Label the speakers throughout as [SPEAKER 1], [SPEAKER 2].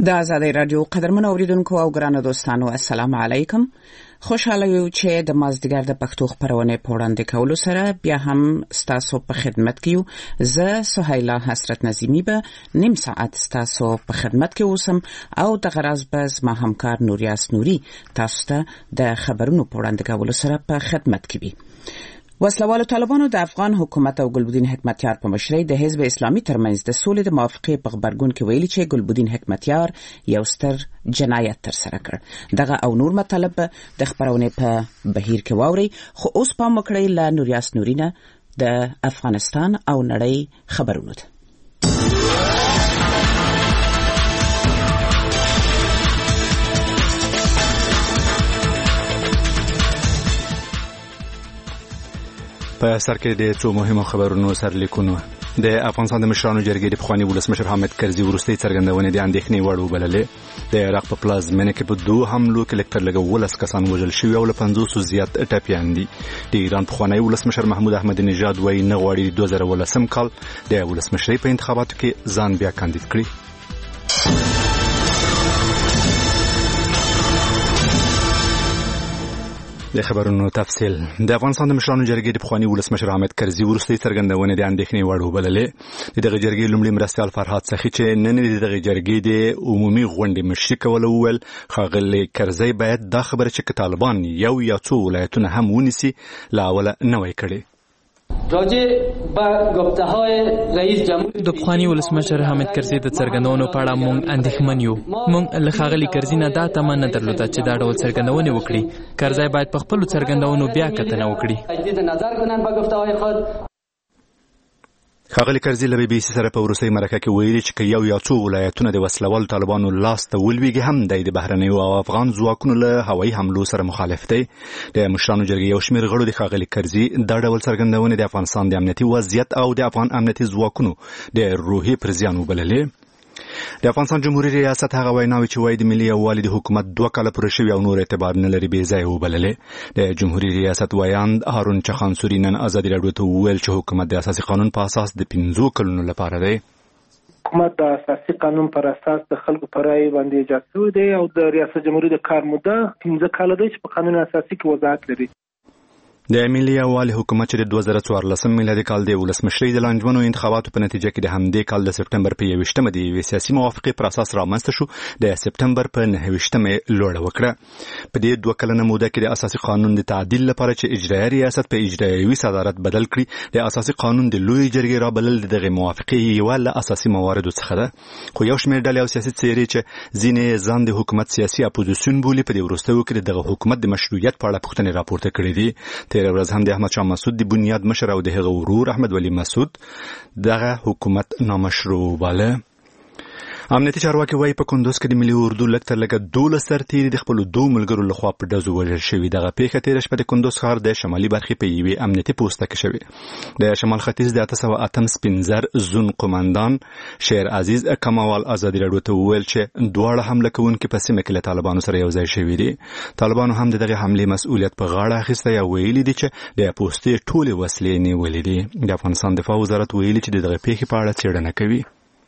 [SPEAKER 1] د آزادۍ رادیو قدرمن اوریدونکو او ګرانو دوستانو السلام علیکم. خوشاله یو چې د مازدیګر د پښتو خبرونه په وړاندې کولو سره بیا هم ستاسو په خدمت کې یو. زه سهیلا حسرت نظیمی به نیم ساعت ستاسو په خدمت کې اوسم او د غرض به ما همکار نوریاس نوري تاسو ته د خبرونو په وړاندې کولو سره په خدمت کې وي. وسلوالو طالبانو د افغان حکومت او ګلبدین حکمتیار په مشرۍ د حزب اسلامي ترمنځ د سولې د موافقې په خبرګون کې ویلي چې ګلبدین حکمتیار یو ستر جنایت تر سره کړ. دغه او نور مطالب د خبرونه په بهیر کې واوري، خو اوس پام وکړئ له نوریاس نورینه د افغانستان او نړۍ خبرونه ته.
[SPEAKER 2] په سر کې د څو مهمو خبرونو سرلیکونو. د افغانستان د مشرانو جرګې د پخوانی ولسمشر حامد کرزي وروستۍ څرګندونې د اندېښنې وړ وبللې. د عراق په پلازمینه کې په 2 حملو کې لږ تر لږه 12 کسان وژل شوي او له 50 زیات ټپیان دي. د ایران پخوانی ولسمشر محمود احمدی نژاد وایي نه غواړي 2019 کال د ولسمشرۍ په انتخاباتو کې ځان بیا کاندید کړي. د خبرونو تفصیل. د افغانستان د مشرانو جرګې د پخوانی ولسمشر حامد کرزي وروستۍ څرګندونې د اندېښنې وړ وبللې. د دغه جرګې لومړي مرستیال فرهاد سخي چې نن د دغه جرګې د عمومي غونډې مشري کول وویل ښاغلی کرزي باید دا خبره چې طالبان یو یا څو ولایتونه هم ونیسي له اوله نه وای کړي.
[SPEAKER 3] د پخوانی ولسمشر حامد کرزي د څرګندونو په اړه موږ اندېښمن یو. موږ له ښاغلي کرزي نه دا تمه نه درلوده چې دا ډول څرګندونې وکړي. کرزي باید په خپلو څرګندونو بیا کتنه وکړي.
[SPEAKER 2] ښاغلی کرزي له BBC سره په وروستۍ مرکه کې ویلي چې یو یا څو ولایتونه د وسلوال طالبانو لاس ته ولویږي هم د بهرنیو او افغان ځواکونو له هوایي حملو سره مخالف دی. د مشرانو جرګې یو شمېر غړو د ښاغلي کرزي دا ډول څرګندونې د افغانستان د امنیتي وضعیت او د افغان امنیتي ځواکونو د روحي پر زیان وبللې. د افغانستان جمهوریت ریاست هغه ویناوي چې وایي د ملي یووالي د حکومت 2 کاله پوره شوي او نور اعتبار نه لري بې ځایه وبللې. د جمهوریت ریاست ویاند هارون چخان سوري نن ازادي راډیو ته وویل چې حکومت د اساسي قانون په اساس د 15 کلونو لپاره دی.
[SPEAKER 4] حکومت د اساسي قانون پر اساس د خلکو پر رای باندې ایجاد شوی دی او د ریاست جمهوریت د کار موده 15 کال دی چې په قانون اساسي کې وضاحت لري.
[SPEAKER 2] د ملي یووالي حکومت چې د 2014 میلادي کال د ولسمشرۍ د لاندومو انتخاباتو په نتیجه کې د همدې کال د سپټمبر په 21مه د یوې سیاسي موافقې پر اساس رامنځته شو، د سپټمبر په 29مه لوړه وکړه. په دې 2 کلنه موده کې د اساسي قانون د تعدیل لپاره چې اجرایي ریاست په اجرایي صدارت بدل کړي، د اساسي قانون د لوی جرګې رابلل دغه موافقې یو له اساسي مواردو څخه ده. خو یو شمېر ډلې او سیاسي څېرې چې ځینې ځان د حکومت سیاسي اپوزیسیون بولي په دې وروستیو کې دغه حکومت د مشروعیت په اړه پوښتنې راپورته کړې دي. تېره ورځ هم د احمد شاه مسعود د بنیاد مشر او د هغه ورور احمد ولی مسعود دغه حکومت نامشروع باله. امنیتي چارواکي وایي په کندوز کې د ملي اردو لږ تر لږه 12 سرتیري د خپلو 2 ملګرو لخوا په ډزو وژل شوي. دغه پیښه تېره شپه د کندوز ښار د شمالي برخې په یوې امنیتي پوسته کې شوې. د شمال ختیځ د 808 سپین زر زون قماندان شیر عزیز کموال ازادي راډیو ته وویل چې دواړه حمله کوونکي په سیمه کې له طالبانو سره یو ځای شوي دي. طالبانو هم د دغه حملې مسؤلیت په غاړه اخیستی او ویلي دي چې د پوستې ټولې وسلې نیولې دي. د افغانستان دفاع وزارت ویلي چې دغه پیښې په اړه څېړنه کوي.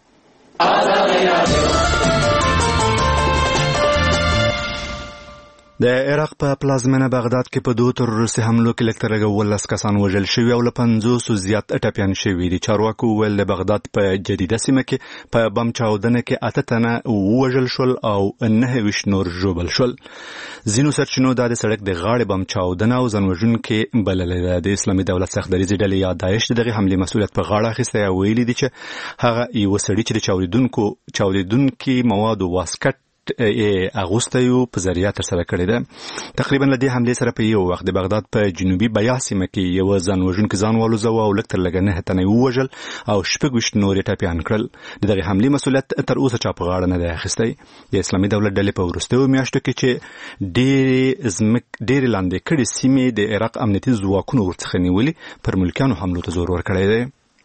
[SPEAKER 2] د عراق په پلازمینه بغداد کې په 2 تروریستي حملو کې لږ تر لږه 12 کسان وژل شوي او له 50 زیات ټپیان شوي دي. چارواکو وویل د بغداد په جدیده سیمه کې په بم چاودنه کې 8 تنه ووژل شول او 29 نور ژوبل شول. ځینو سرچینو دا د سړک د غاړې بم چاودنه او ځانوژونکې بللې ده. د اسلامي دولت سختدریځې ډلې یا داعش دغه حملې مسؤلیت په غاړه اخیستی او ویلي دي چې هغه یو سړی چې د چاودیدونکو موادو واسکټ اغوستیو په ذریعہ تر سره کړی ده. تقریبا له دې حملې سره په یو وخت د بغداد په جنوبي بیا سیمه کې یو ځانوژونکی ځان والوزاوه او لږ تر لږه 9 تنه ووژل او 26 نور ټپیان کړل. دغه حملې مسؤلیت تر اوسه چا په غاړه نه دی اخیستی. د اسلامي دولت ډلې په وروستیو میاشتو کې چې ډېرې لاندې کړي سیمې د عراق امنیتي ځواکونو ورڅخه نیولې پر ملکیانو حملو ته زور ورکړی دی.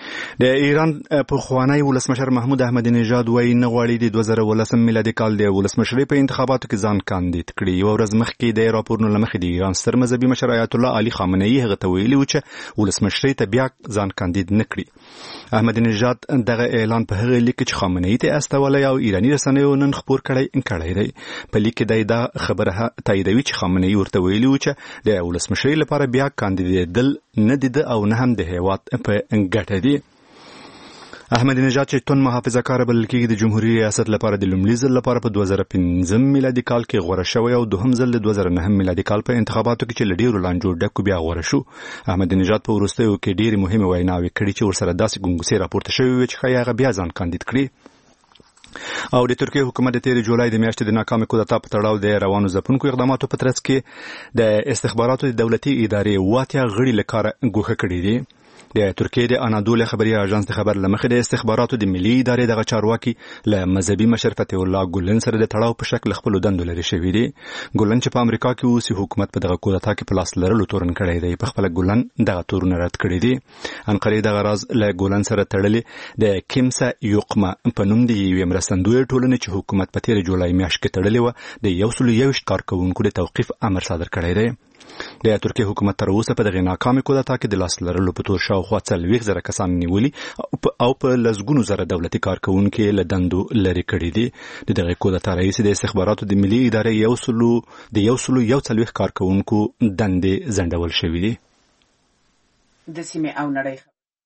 [SPEAKER 2] د ایران پخوانی ولسمشر محمود احمدی نژاد وایي نه غواړي د 2019 میلادي کال د ولسمشرۍ په انتخاباتو کې ځان کاندید کړي. یو ورځ مخکې د راپورونو له مخې د ایران ستر مذهبي مشر آیت الله علي خامنه‌ای هغه ته ویلي و چې ولسمشرۍ ته بیا ځان کاندید نه کړي. احمدی نژاد دغه اعلان په هغه لیک چې خامنه‌ای ته استولی او ایرانی رسنیو نن خپور کړی دی. په لیک کې دا خبره تاییدوي چې خامنه‌ای ورته ویلي و چې د ولسمشرۍ لپاره بیا کاندیدېدل نه دي او نه هم د هیواد په ګټه دي. احمدی نژاد چې تون محافظه کار بلل کېږي د جمهوریت ریاست لپاره د لومړي ځل لپاره په 2015 میلادي کال کې غوره شوی او دوهم ځل د 2009 میلادي کال په انتخاباتو کې چې له ډېرو لانجو ډک بیا غوره شو. احمدی نژاد په وروستیو کې ډېرې مهمې ویناوې کړي چې ورسره داسې ګنګوسې راپورته شوې وې چې ښایي هغه بیا ځان کاندید کړي. او د ترکیه حکومت د 13 جولای د میاشتې د ناکامې کودتا په تړاو د روانو ځپونکو اقداماتو په ترڅ کې د استخباراتو د دولتي ادارې 8 غړي له کاره ګوښه کړي دي. د ترکیه د انادول خبري اژانس د خبر لمخې د استخباراتو د ملي ادارې دغه چارواکي له مذهبي مشر فتح الله ګولن سره د تړاو په شکل خپل دندو لري شوی دی. ګولن چې په امریکا کې اوسي حکومت په دغه کودتا کې په لاس لرلو تورن کړی دی. په خپل ګولن دغه تورن رد کړی دی. انقره دغه راز له ګولن سره تړلې د کیمسا یوقما په نوم د یوې مرستندوی ټولنې چې حکومت په 13 جولای میاشت کې تړلې و د 121 کارکونکو د توقيف امر صادر کړی دی. د ترکیه حکومت تر اوسه په دغه ناکامه کودتا کې د لاس لرلو په تور شاوخوا 40,000 کسان نیولي او په لسګونو زره دولتي کارکونکو له دندو لري کړي دي. د دغه کودتا رئیس د استخباراتو د ملي ادارې یو څلويخ کارکونکو دندې ځنډول شوې دي.
[SPEAKER 1] د سیمې او نړۍ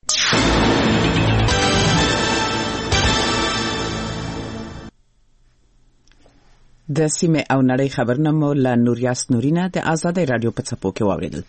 [SPEAKER 1] د سیمې او نړۍ خبرونه مو له نوریاست نورینه د آزادۍ رادیو په څپو کې واوریدل.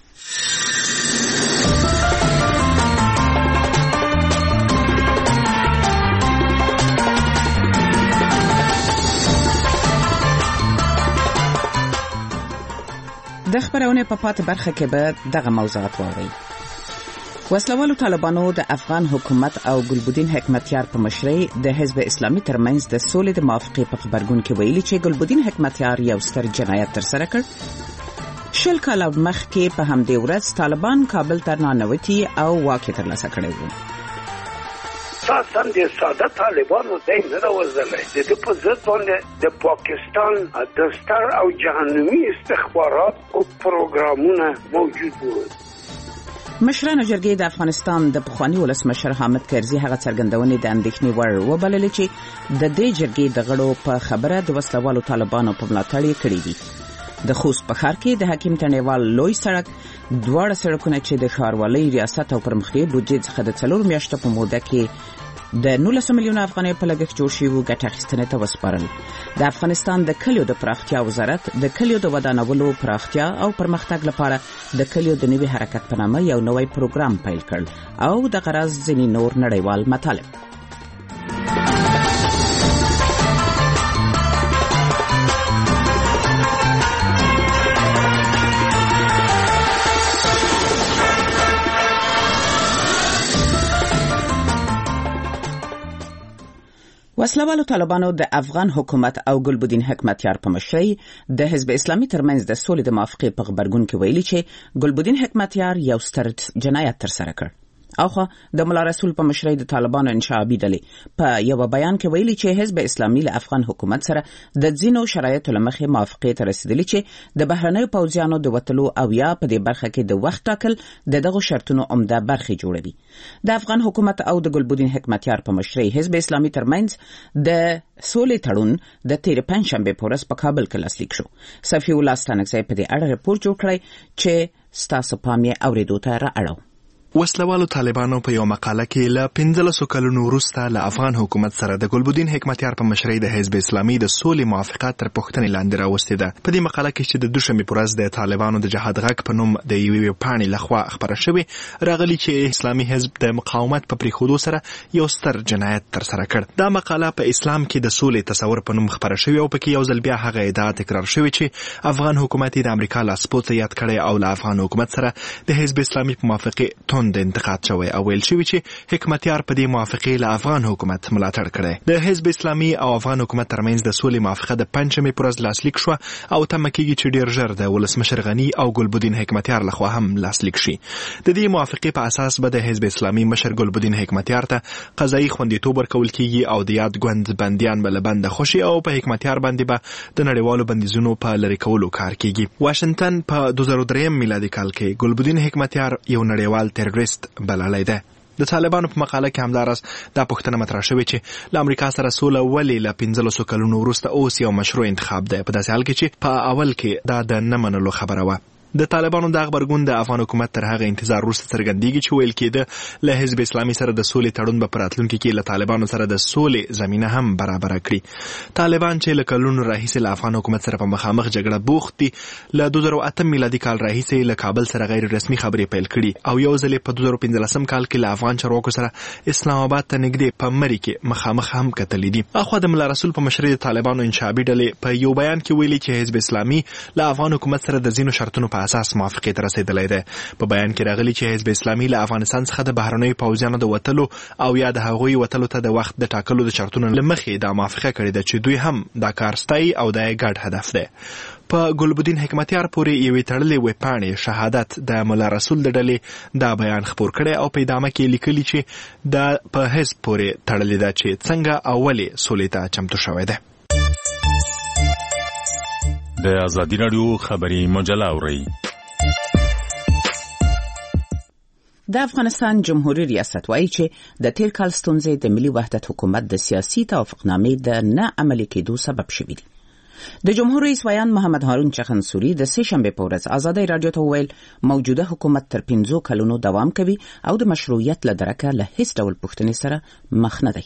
[SPEAKER 1] د خبرونه په پاتې برخه کې به دغه موضوعات واورئ. وسلوالو طالبانو د افغان حکومت او ګلبدین حکمتیار په مشرۍ د حزب اسلامي ترمنځ د سولې د موافقې په خبرګون کې ویلي چې ګلبدین حکمتیار یو ستر جنایت ترسره کړ. 10 کاله مخکې په همدې ورځ طالبان کابل ته ننوتي او واک یې ترلاسه کړی و.
[SPEAKER 5] اساساً د ساده طالبانو دای نه راوځلای د په ضد باندې د پاکستان د ستر او جهنمی استخبارات او پروګرامونه موجود وو.
[SPEAKER 1] مشرانو جرګې د افغانستان د پخوانی ولسمشر حامد کرزي هغه څرګندونې د اندېښنې وړ وبللې چې د دې جرګې د غړو په خبره د وسلوالو طالبانو په ملاتړ یې کړې دي. د خوست په ښار کې د حکیم تڼیوال لوی سړک دواړه سړکونه چې د ښاروالۍ ریاست او پرمختیایي بودجې څخه د 4 میاشتو په موده کې د 19 میلیون افغانۍ په لګښت جوړ شوی ګټه اخیستنې ته وسپارل. د افغانستان د کلیو د پراختیا وزارت د کلیو د ودانولو پراختیا او پرمختګ لپاره د کلیو د نوي حرکت په نامه یو نوی پروګرام پیل کړ او د غرض ځینې نور نړیوال مطالب. وسلوالو طالبانو د افغان حکومت او ګلبدین حکمتیار په مشرۍ د حزب اسلامي ترمنځ د سولې د موافقې په خبرګون کې ویلي چې ګلبدین حکمتیار یو ستر جنایت ترسره کړ. اوخه د مولا رسول په مشرۍ د طالبانو انشعابي ډلې په یو بیان کې ویلي چې حزب اسلامي له افغان حکومت سره د ځینو شرایطو لمخې موافقې ته رسیدلی چې د بهرنیو پوځیانو د وتلو او یا په دې برخه کې د وخت ټاکل د دغه شرطونو عمده برخې جوړوي. د افغان حکومت او د ګلبدین حکمتیار په مشرۍ حزب اسلامي ترمنځ د سولې تړون د 13 پنځشنبه په ورځ په کابل کې لاسلیک شو. صفي الله ستانکزی په دې اړه رپورټ جوړ کړی چې ستاسو پام یې اوریدو ته رااړو.
[SPEAKER 6] وسلوالو طالبانو په یو مقاله کې له 15 کلونو وروسته له افغان حکومت سره د ګلبدین حکمتیار په مشرۍ د حزب اسلامي د سولې موافقت تر پوښتنې لاندې راوستې ده. په دې مقاله کې چې د دوشنبې په ورځ د طالبانو د جهاد غږ په نوم د یوې پاڼې لخوا خبره شوې راغلي چې اسلامي حزب د مقاومت په پریښودو سره یو ستر جنایت ترسره کړ. دا مقاله په اسلام کې د سولې تصور په نوم خبره شوې او پکې یو ځل بیا هغه ادعا تکرار شوې چې افغان حکومت د امریکا لاسپوڅ یاد کړي او له افغان حکومت سره د حزب اسلامي په موافقه توند انتقاد شوی او ویل شوی چې حکمتیار په دې موافقې له افغان حکومت ملاتړ کړی. د حزب اسلامي او افغان حکومت ترمنځ د سولې موافقه د پنځمې پر ورځ لاسلیک شوه او تمه کېږي چې ډېر ژر د ولسمشر غني او ګلبدین حکمتیار لخوا هم لاسلیک شي. د دې موافقې په اساس به د حزب اسلامي مشر ګلبدین حکمتیار ته قضایي خوندیتوب ورکول کېږي او د یاد ګوند بندیان به له بنده خوشي او په حکمتیار باندې به د نړیوالو بندیزونو په لرې کولو کار کېږي. واشنگټن په 2003 میلادي کال کې ګلبدین حکمتیار یو نړیوال تروریست بللی دی. د طالبانو په مقاله کې همداراز دا پوښتنه مطرح شوې چې له امریکا سره سوله ولې له 15 کلونو وروسته اوس یو مشروع انتخاب دی، په داسې حال کې چې په اول کې دا د نه منلو خبره وه. د طالبانو د غبرګون د افغان حکومت تر هغه انتظار وروسته څرګندېږي چې ویل کېده له حزب اسلامي سره د سولې تړون به په راتلونکي کې له طالبانو سره د سولې زمینه هم برابره کړي. طالبان چې له کلونو راهیسې له افغان حکومت سره په مخامخ جګړه بوخت دي، له 2008 میلادي کال راهیسې له کابل سره غیر رسمي خبرې پیل کړي او یو ځل په 2015 کال کې له افغان چارواکو سره اسلام آباد ته نږدې په مري کې مخامخ هم کتلې دي. اخوا د ملا رسول په مشرۍ د طالبانو انشعابي ډلې په یو بیان کې ویلي چې حزب اسلامي له افغان حکومت سره د ځینو شرطونو په اساس موافقې رسیدلی دی. په بیان کې راغلی چې حزب اسلامي له افغانستان څخه د بهرنیو پوځیانو د وتلو او یا د هغوی وتلو ته د وخت د ټاکلو د شرطونو له مخې دا موافقه کړې ده چې دوی هم دا کار ستایي او دا یې ګډ هدف دی. په ګلبدین حکمتیار پورې یوې تړلې ویبپاڼې شهادت د ملا رسول د ډلې دا بیان خپور کړی او په ادامه کې لیکلي چې دا په حزب پورې تړلې ده چې څنګه او ولې سولې ته چمتو شوی دی.
[SPEAKER 7] د ازادي راډیو خبري مجله اورئ.
[SPEAKER 1] د افغانستان جمهوریت ریاست وایي چې د تیر کال ستونزې د ملي وحدت حکومت د سیاسي توافقنامې د نه عملي کېدو سبب شوي دي. د جمهور رئیس ویان محمد هارون چخنسوري د سه شنبې په ورځ ازادي راډیو ته وویل موجوده حکومت تر 15 کلونو دوام کوي او د مشروعیت له درکه له هیڅ ډول پوښتنې سره مخ نه دی.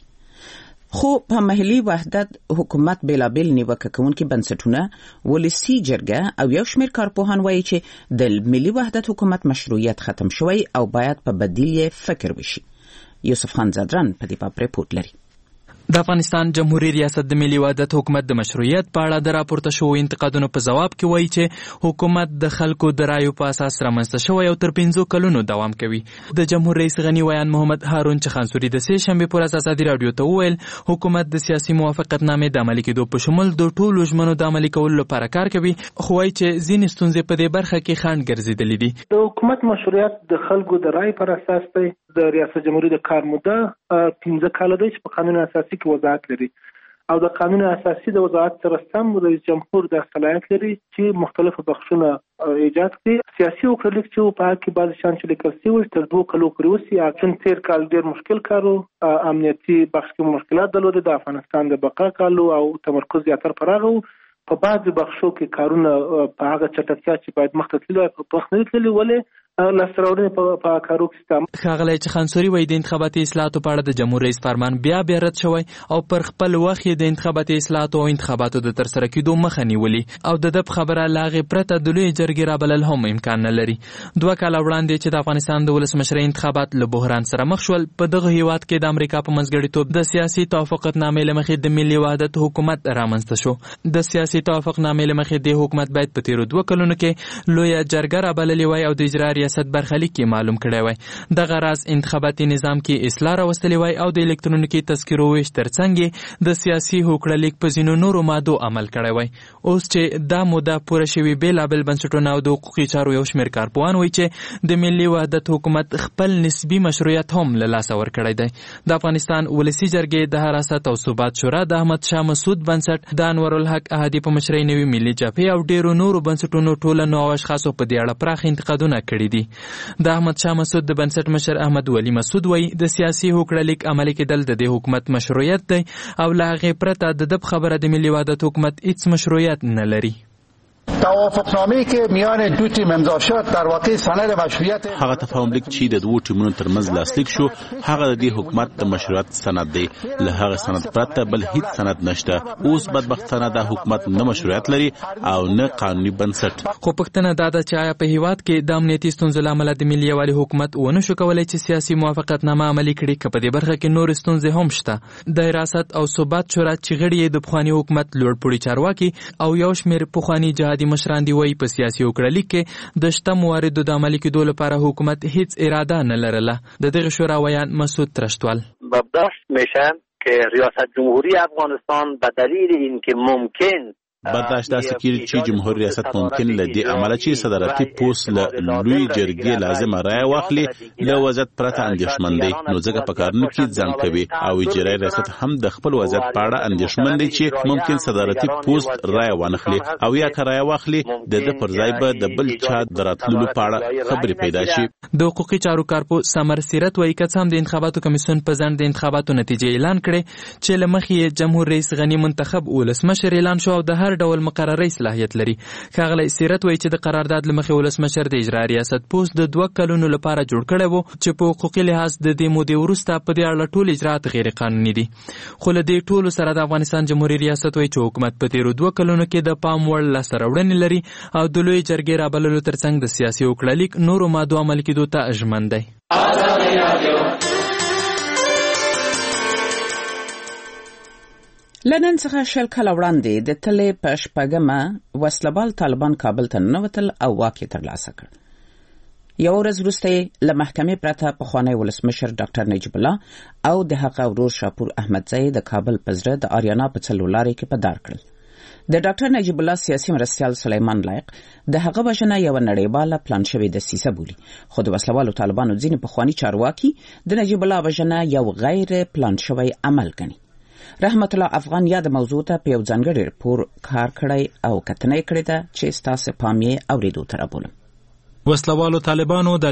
[SPEAKER 1] خو په محلي وحدت حکومت بیلابیل نیوکه کوونکي بنسټونه ولسي جرګه او یو شمېر کارپوهان وایي چې د ملي وحدت حکومت مشروعیت ختم شوی او باید په بدیل یې فکر وشي. یوسف خان زادران په دې باب ریپورت لري.
[SPEAKER 3] د افغانستان جمهوریت ریاست د ملي وحدت حکومت د مشروعیت په اړه د راپورته شوو انتقادونو په ځواب کې وایي چې حکومت د خلکو د رایو په اساس رامنځته شوی او تر 15 کلونو دوام کوي. د جمهور رئیس غني ویان محمد هارون چخنسوري د سه شنبې پر ورځ ازادي راډیو ته وویل حکومت د سیاسي موافقتنامې د عملي کېدو په شمول د ټولو ژمنو د عملي کولو لپاره کار کوي، خو وایي چې ځینې ستونزې په دې برخه کې خنډ ګرځېدلې دي.
[SPEAKER 4] د حکومت مشروعیت د خلکو د رای پر اساس دی. د ریاست جمهوریت د کار موده 15 کال دی چې په قانون اساسي کې وضاحت لري او د قانون اساسي د وضاحت سره سم رئیس جمهور د صلاحیت لري چې مختلفو بخښونه ایجاد کړي. سیاسي وکړلیک چې په هغه کې بعض شان چې لیکل شوی تر 2 کلو پورې وسی اکشن تیر کال ډیر مشکل کارو امنیتي بخش کې مشکلات درلودل. د افغانستان د بقا کالو او تمرکز زیاتره پراغو په بعض بخشو کې کارونه په هغه چټکتیا چې باید مخته تللی په وخت نه تللی ولې لاسراوړنې په کارو کې ستام.
[SPEAKER 3] ښاغلی چخنسوري وایي د انتخاباتي اصلاحاتو په اړه د جمهور رئیس فرمان بیا رد شوی او پر خپل وخت د انتخاباتي اصلاحاتو او انتخاباتو د ترسره کېدو مخه نیولي او د ده خبره له هغې پرته د لویې جرګې رابلل هم امکان نه لري. 2 کاله وړاندې چې د افغانستان د ولسمشرۍ انتخابات له بحران سره مخ شول، په دغه هیواد کې د امریکا په منځګړیتوب د سیاسي توافقنامې له مخې د ملي وحدت حکومت رامنځته شو. د سیاسي توافقنامې له مخې د حکومت باید په تیرو 2 کلونو کې لویه جرګه رابللې وای او د اجرا ریاست برخلیک کې معلوم کړی وای. دغه راز انتخاباتي نظام کې اصلاح راوستلې وای او د الکترونیکي تذکرو ویش ترڅنګ د سیاسي هوکړلیک په ځینو نورو مادو عمل کړی وای. اوس چې دا موده پوره شوي بیلابل بنسټونه او د حقوقي چارو یو شمېر کارپوهان وایي چې د ملي وحدت حکومت خپل نسبي مشروعیت هم له لاسه ورکړی دی. د افغانستان ولسي جرګې د حراست او ثبات شورا د احمد شاه مسعود بنسټ د انورالحق احدي په مشرۍ نوي ملي جبهې او ډیرو نورو بنسټونو ټولنو او اشخاصو په دې اړه پراخ انتقادونه کړي دي. د احمد شاه مسعود د بنسټ مشر احمد ولي مسعود وایي د سیاسي هوکړلیک عملي کېدل د دې حکومت مشروعیت دی او له هغې پرته د ده خبره د ملي وحدت حکومت هیڅ مشروعیت نه لري.
[SPEAKER 8] توافقنامه‌ای که میان دو تیم امضا شد در واقع سند مشروعیت
[SPEAKER 9] هغه تفاهم لیک چې د دوه ټیمونو ترمنځ لاسلیک شو هغه د دې حکومت د مشروعیت سند دی. له هغه سند پرته بل هیڅ سند نشته. اوس بدبختانه د حکومت نه مشروعیت لري او نه قانوني بنسټ.
[SPEAKER 3] خو پوښتنه دا ده چې آیا په هیواد کې د امنیتي ستونزو له امله د ملي یووالي حکومت ونه شو کولی چې سیاسي موافقتنامه عملي کړي که په دې برخه کې نور ستونزې هم شته. د حراست او ثبات شورا چې غړي یې د پخواني حکومت لوړ پوړي چارواکي او یو شمېر پخواني جهادي جهادي مشران دی وایي په سیاسي وکړلیک کې د شته مواردو د عملي کېدو لپاره حکومت هیڅ اراده نه لرله. د دغه شورا ویان مسعود ترشتوال
[SPEAKER 10] برداشت میشه که ریاست جمهوری افغانستان به دلیل اینکه ممکن
[SPEAKER 9] برداشت داسې کړي چې جمهور ریاست ممکن له دې عمله چې صدارتي پوست له لوی جرګې لازمه رایه واخلي له وضعیت پرته اندېښمن دی، نو ځکه په کارونو کې ځنډ کوي او اجرایي ریاست هم د خپل وضعیت په اړه اندېښمن دی چې ممکن صدارتي پوست رایه وانخلي او یا که رایه واخلي د ده پر ځای به د بل چا د راتللو په اړه خبرې پیدا شي.
[SPEAKER 3] د حقوقي چارو کارپو سمر سیرت وایي که څه هم د انتخاباتو کمیسیون په ځنډ د انتخاباتو نتیجې اعلان کړې چې له مخې جمهور رئیس غني منتخب ولسمشر اعلان شو او د هر ډول مقرري صلاحیت لري. ښاغلی سیرت وایي چې د قرارداد له مخې ولسمشر د اجرا ریاست پوست د 2 کلونو لپاره جوړ کړی و چې په حقوقي لحاظ د دې مودې وروسته په دې اړه ټول اجراات غیر قانوني دي. خو له دې ټولو سره د افغانستان جمهوریت ریاست وایي چې حکومت په تیرو 2 کلونو کې د پام وړ لاسته راوړنې لري او د لوی جرګې رابللو ترڅنګ د سیاسي وکړلیک نورو مادو عملي کېدو ته ژمن دی.
[SPEAKER 1] لنن څخه شل کاله وړاندې د تلې په شپږمه وسلبال طالبان کابل ته ننوتل او واک یې ترلاسه کړ. یو ورځ وروسته له محکمې پرته پخوانی ولسمشر ډاکټر نجیب الله او د هغه ورور شاپور احمدزی د کابل په زړه د آریانا په څلورلارې کې په دار کړل. د ډاکټر نجیب الله سیاسي مرستیال سلیمان لایق د هغه وژنه یو نړیواله پلان شوې دسیسه بولي، خو د وسلوالو طالبانو ځینې پخواني چارواکي د نجیب الله وژنه یو غیر پلان شوی عمل ګڼي. رحمت الله افغان یا د موضوع ته په یو ځانګړي رپور کار کړی او کتنه یې کړې ده چې ستاسو پام یې اورېدو ته رابولم.
[SPEAKER 11] وسلوالو طالبانو د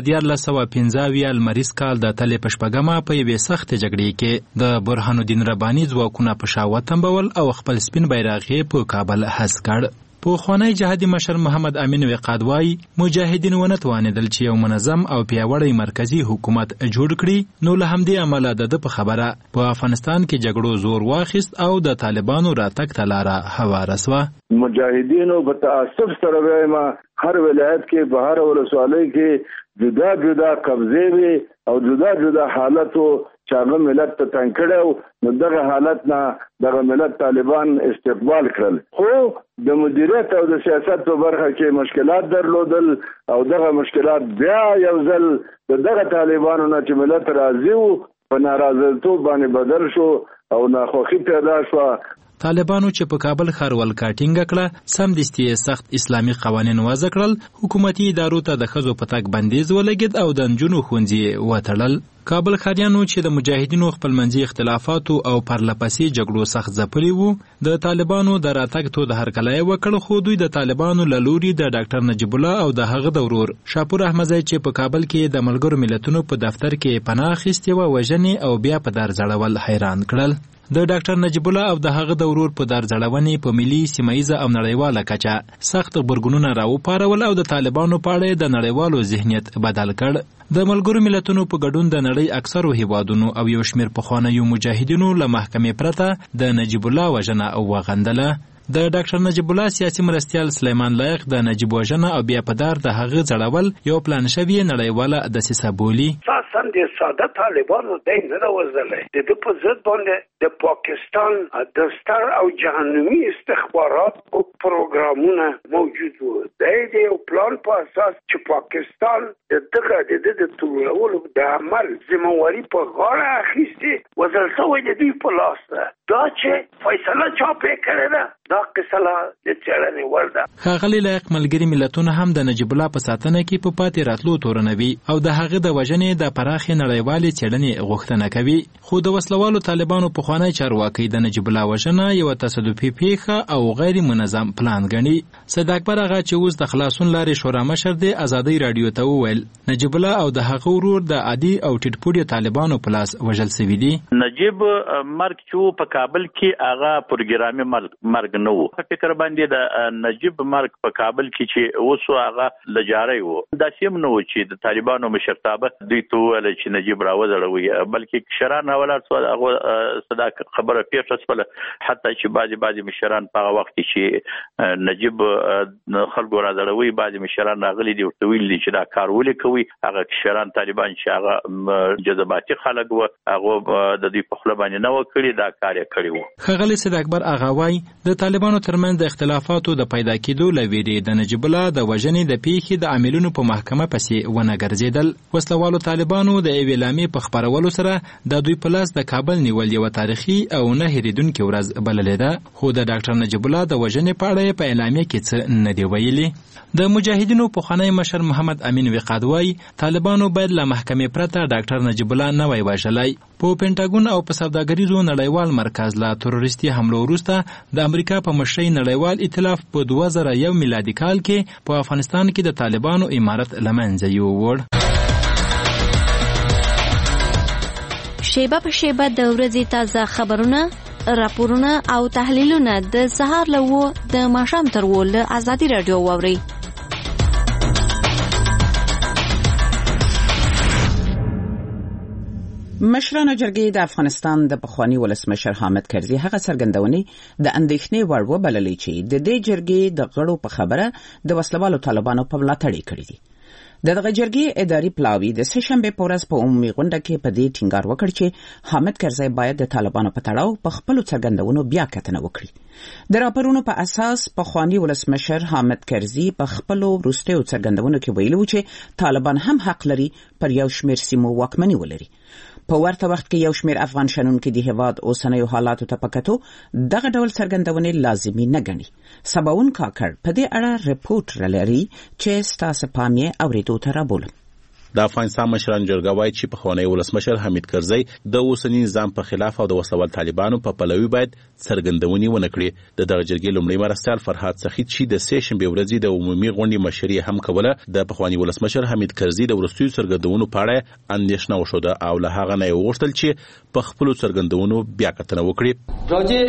[SPEAKER 11] 1915 لمریز کال د تلې په شپږمه په یوې سختې جګړې کې د برهان الدین رباني ځواکونه په شا وتمبول او خپل سپین بیرغ یې په کابل هسک کړ. پخوانی جهادي مشر محمد امین وقاد وایي مجاهدین ونه توانېدل چې یو منظم او پیاوړی مرکزی حکومت جوړ کړي، نو له همدې امله د ده په خبره په افغانستان کې جګړو زور واخیست او د طالبانو راتګ ته لاره هواره سوه.
[SPEAKER 12] مجاهدینو په تعصب سره وایم هر ولایت کې په هر ولسوالۍ کې جدا جدا قبضې وي او جدا جدا حالتو چاغه ملت ته تنګ کړو، نو دغه حالت نه دغه ملت طالبان استقبال کړل، خو د مدیریت او د سیاست په برخه کې مشکلات درلودل او دغه مشکلات بیا یو ځل دغه طالبانو نه چې ملت راضي وو په ناراضیتوب باندې بدل شو او ناخوښي پیدا شو.
[SPEAKER 11] طالبانو چې په کابل ښار ولکاټینګ کړه سمدستي سخت اسلامي قوانین وضع کړل، حکومتي ادارو ته د ښځو په تګ بندیز ولګید او د نجونو ښوونځي وتړل. کابل ښاریانو چې د مجاهدینو خپلمنځي اختلافاتو او پرلپسې جګړو سخت ځپلي وو د طالبانو د راتګ تود هرکلی وکړ، خو دوی د طالبانو له لوري د ډاکټر نجیب الله او د هغه د ورور شاپور احمدزی چې په کابل کې د ملګرو ملتونو په دفتر کې پناه اخیستې وه وژنې او بیا په دار ځړول حیران کړل. د ډاکټر نجیب الله او د هغه د ورور په دار ځړونې په ملي سیمه او نړیواله کچه سخت غبرګونونه راوپارول او د طالبانو په اړه د نړیوالو ذهنیت بدل کړ. د ملګرو ملتونو په ګډون د نړۍ اکثرو هیوادونو او یو شمېر پخوانیو مجاهدینو له محکمې پرته د نجیب الله وژنه وغندله. د ډاکټر نجیب الله سیاسي مرستیال سلیمان لایق د نجیب وژنه او بیا په دار د هغه ځړول یو پلان شوی نړیواله دسیسه بولي.
[SPEAKER 5] اساساً د ساده طالبانو دی نه راوځلی، د ده په ضد باندې د پاکستان د ستر او جهنمي استخبارات او پروګرامونه موجود وو. د یو پلان په اساس چې پاکستان د دغه د ټولولو د عمل ذمهواري په غاړه اخیستې وزل شوی د دوی په لاس ده. دا چې فیصله چا پرې کړې ده دا قصه د څېړنې وړ ده.
[SPEAKER 11] ښاغلي لایق ملګري ملتونه هم د نجیب الله په ساتنه کې په پاتې راتلو تورنوي او د هغه د وژنې د پراخې نړیوالې څېړنې غوښتنه کوي، خو د وسلوالو طالبانو پخوانی چارواکي د نجیب الله وژنه یوه تصادفي پیښه او غیر منظم پلان ګڼي. سید اکبر هغه چې اوس د خلاصون لارې شورا مشر دی ازادۍ راډیو ته وویل نجیب الله او د هغه ورور د عادي او ټیټ پوړي طالبانو په لاس وژل سوي دي.
[SPEAKER 10] نجیب مرګ چې په کابل کې هغه پروګرامي مرګ نه وو. فکر باندې د نجیب مرګ په کابل کې چې اوس هغه لجاري وو، دا سیم نه و چې د طالبانو مشرتابه دوی ته ویل چې نجیب راوځړوي، بلکې شران حواله هغه دا خبره پیښه شوه حتی چې بعضي مشران په هغه وخت چې نجیب خلکو راځړوي بعضي مشران راغلي دي او ویل دي چې دا کار ولې کوي هغه مشران طالبان چې هغه جذباتي خلک و هغه د دې په خپل باندې نه وکړي دا کار یې کړی و.
[SPEAKER 11] خغلی سید اکبر اغاوی د طالبانو ترمنځ د اختلافاتو د پیدا کېدو لویری د نجیب الله د وژنې د پیښې د عاملونو په محکمه پسې ونه ګرځیدل. وسلوالو طالبانو د اعلامي په خبرولو سره د دوی په لاس د کابل نیول یو تاریخي او نه هېریدونکې ورځ بللې ده خو د ډاکټر نجیب الله د وژنې په اړه په اعلامیه کې څه نه دی ویلي. د مجاهدینو پخوانی مشر محمد امین وقاد وایي طالبانو باید له محکمې پرته ډاکټر نجیب الله نه وای وژلی. په پینټاګون او په سوداګریزو نړیوال مرکز له تروریستي حملو وروسته د امریکا په مشرۍ نړیوال ائتلاف په 2001 میلادي کال کې په افغانستان کې د طالبانو امارت له منځه یووړ.
[SPEAKER 13] شیبه په شیبه د ورځې تازه خبرونه، راپورونه او تحلیلونه د سهار له 9 د ماښام تر 10 له ازادي رادیو واورئ.
[SPEAKER 1] مشرانو جرګې د افغانستان د پخوانی ولسمشر حامد کرزي هغه څرګندونې د اندېښنې وړ وبللې چې د دې جرګې د غړو په خبره د وسلوالو طالبانو په ملاتړ کړی دي. دغه جرګې اداري پلاوی د سه شنبه په ورځ په عمومي غونډه کې په دې ټینګار وکړ چې حامد کرزي باید د طالبانو په تړاو په خپل څرګندونو بیا کتنه وکړي. د راپورونو په اساس پخوانی ولسمشر حامد کرزي په خپل وروستیو څرګندونو کې ویلي و چې طالبان هم حق لري پر یو شمېر سیمو واکمني ولري. په ورته وخت کې یو شمېر افغان شنونکي د هیواد اوسنیو حالاتو ته په کتو دغه ډول څرګندونې لازمي نه ګڼي. سباون کاکړ په دې اړه رپورټ لري چې ستاسو پام یې اورېدو ته رابولم.
[SPEAKER 9] د افغانستان مشران جرګه وایي چې پخوانی ولسمشر حمید کرزي د اوسنی نظام په خلاف او د وسوال طالبانو په پلوي باید څرګندونې ونه کړي. د دغه جرګې لومړی مرستیال فرهاد سخی چې د سه شنبه ورځې د عمومي غونډې مشري هم کوله د پخوانی ولسمشر حمید کرزي د ورستیو څرګندونو په اړه اندېښنه وښوده او له هغه نه وغوښتل چې په خپل څرګندونو بیا کتنه وکړي.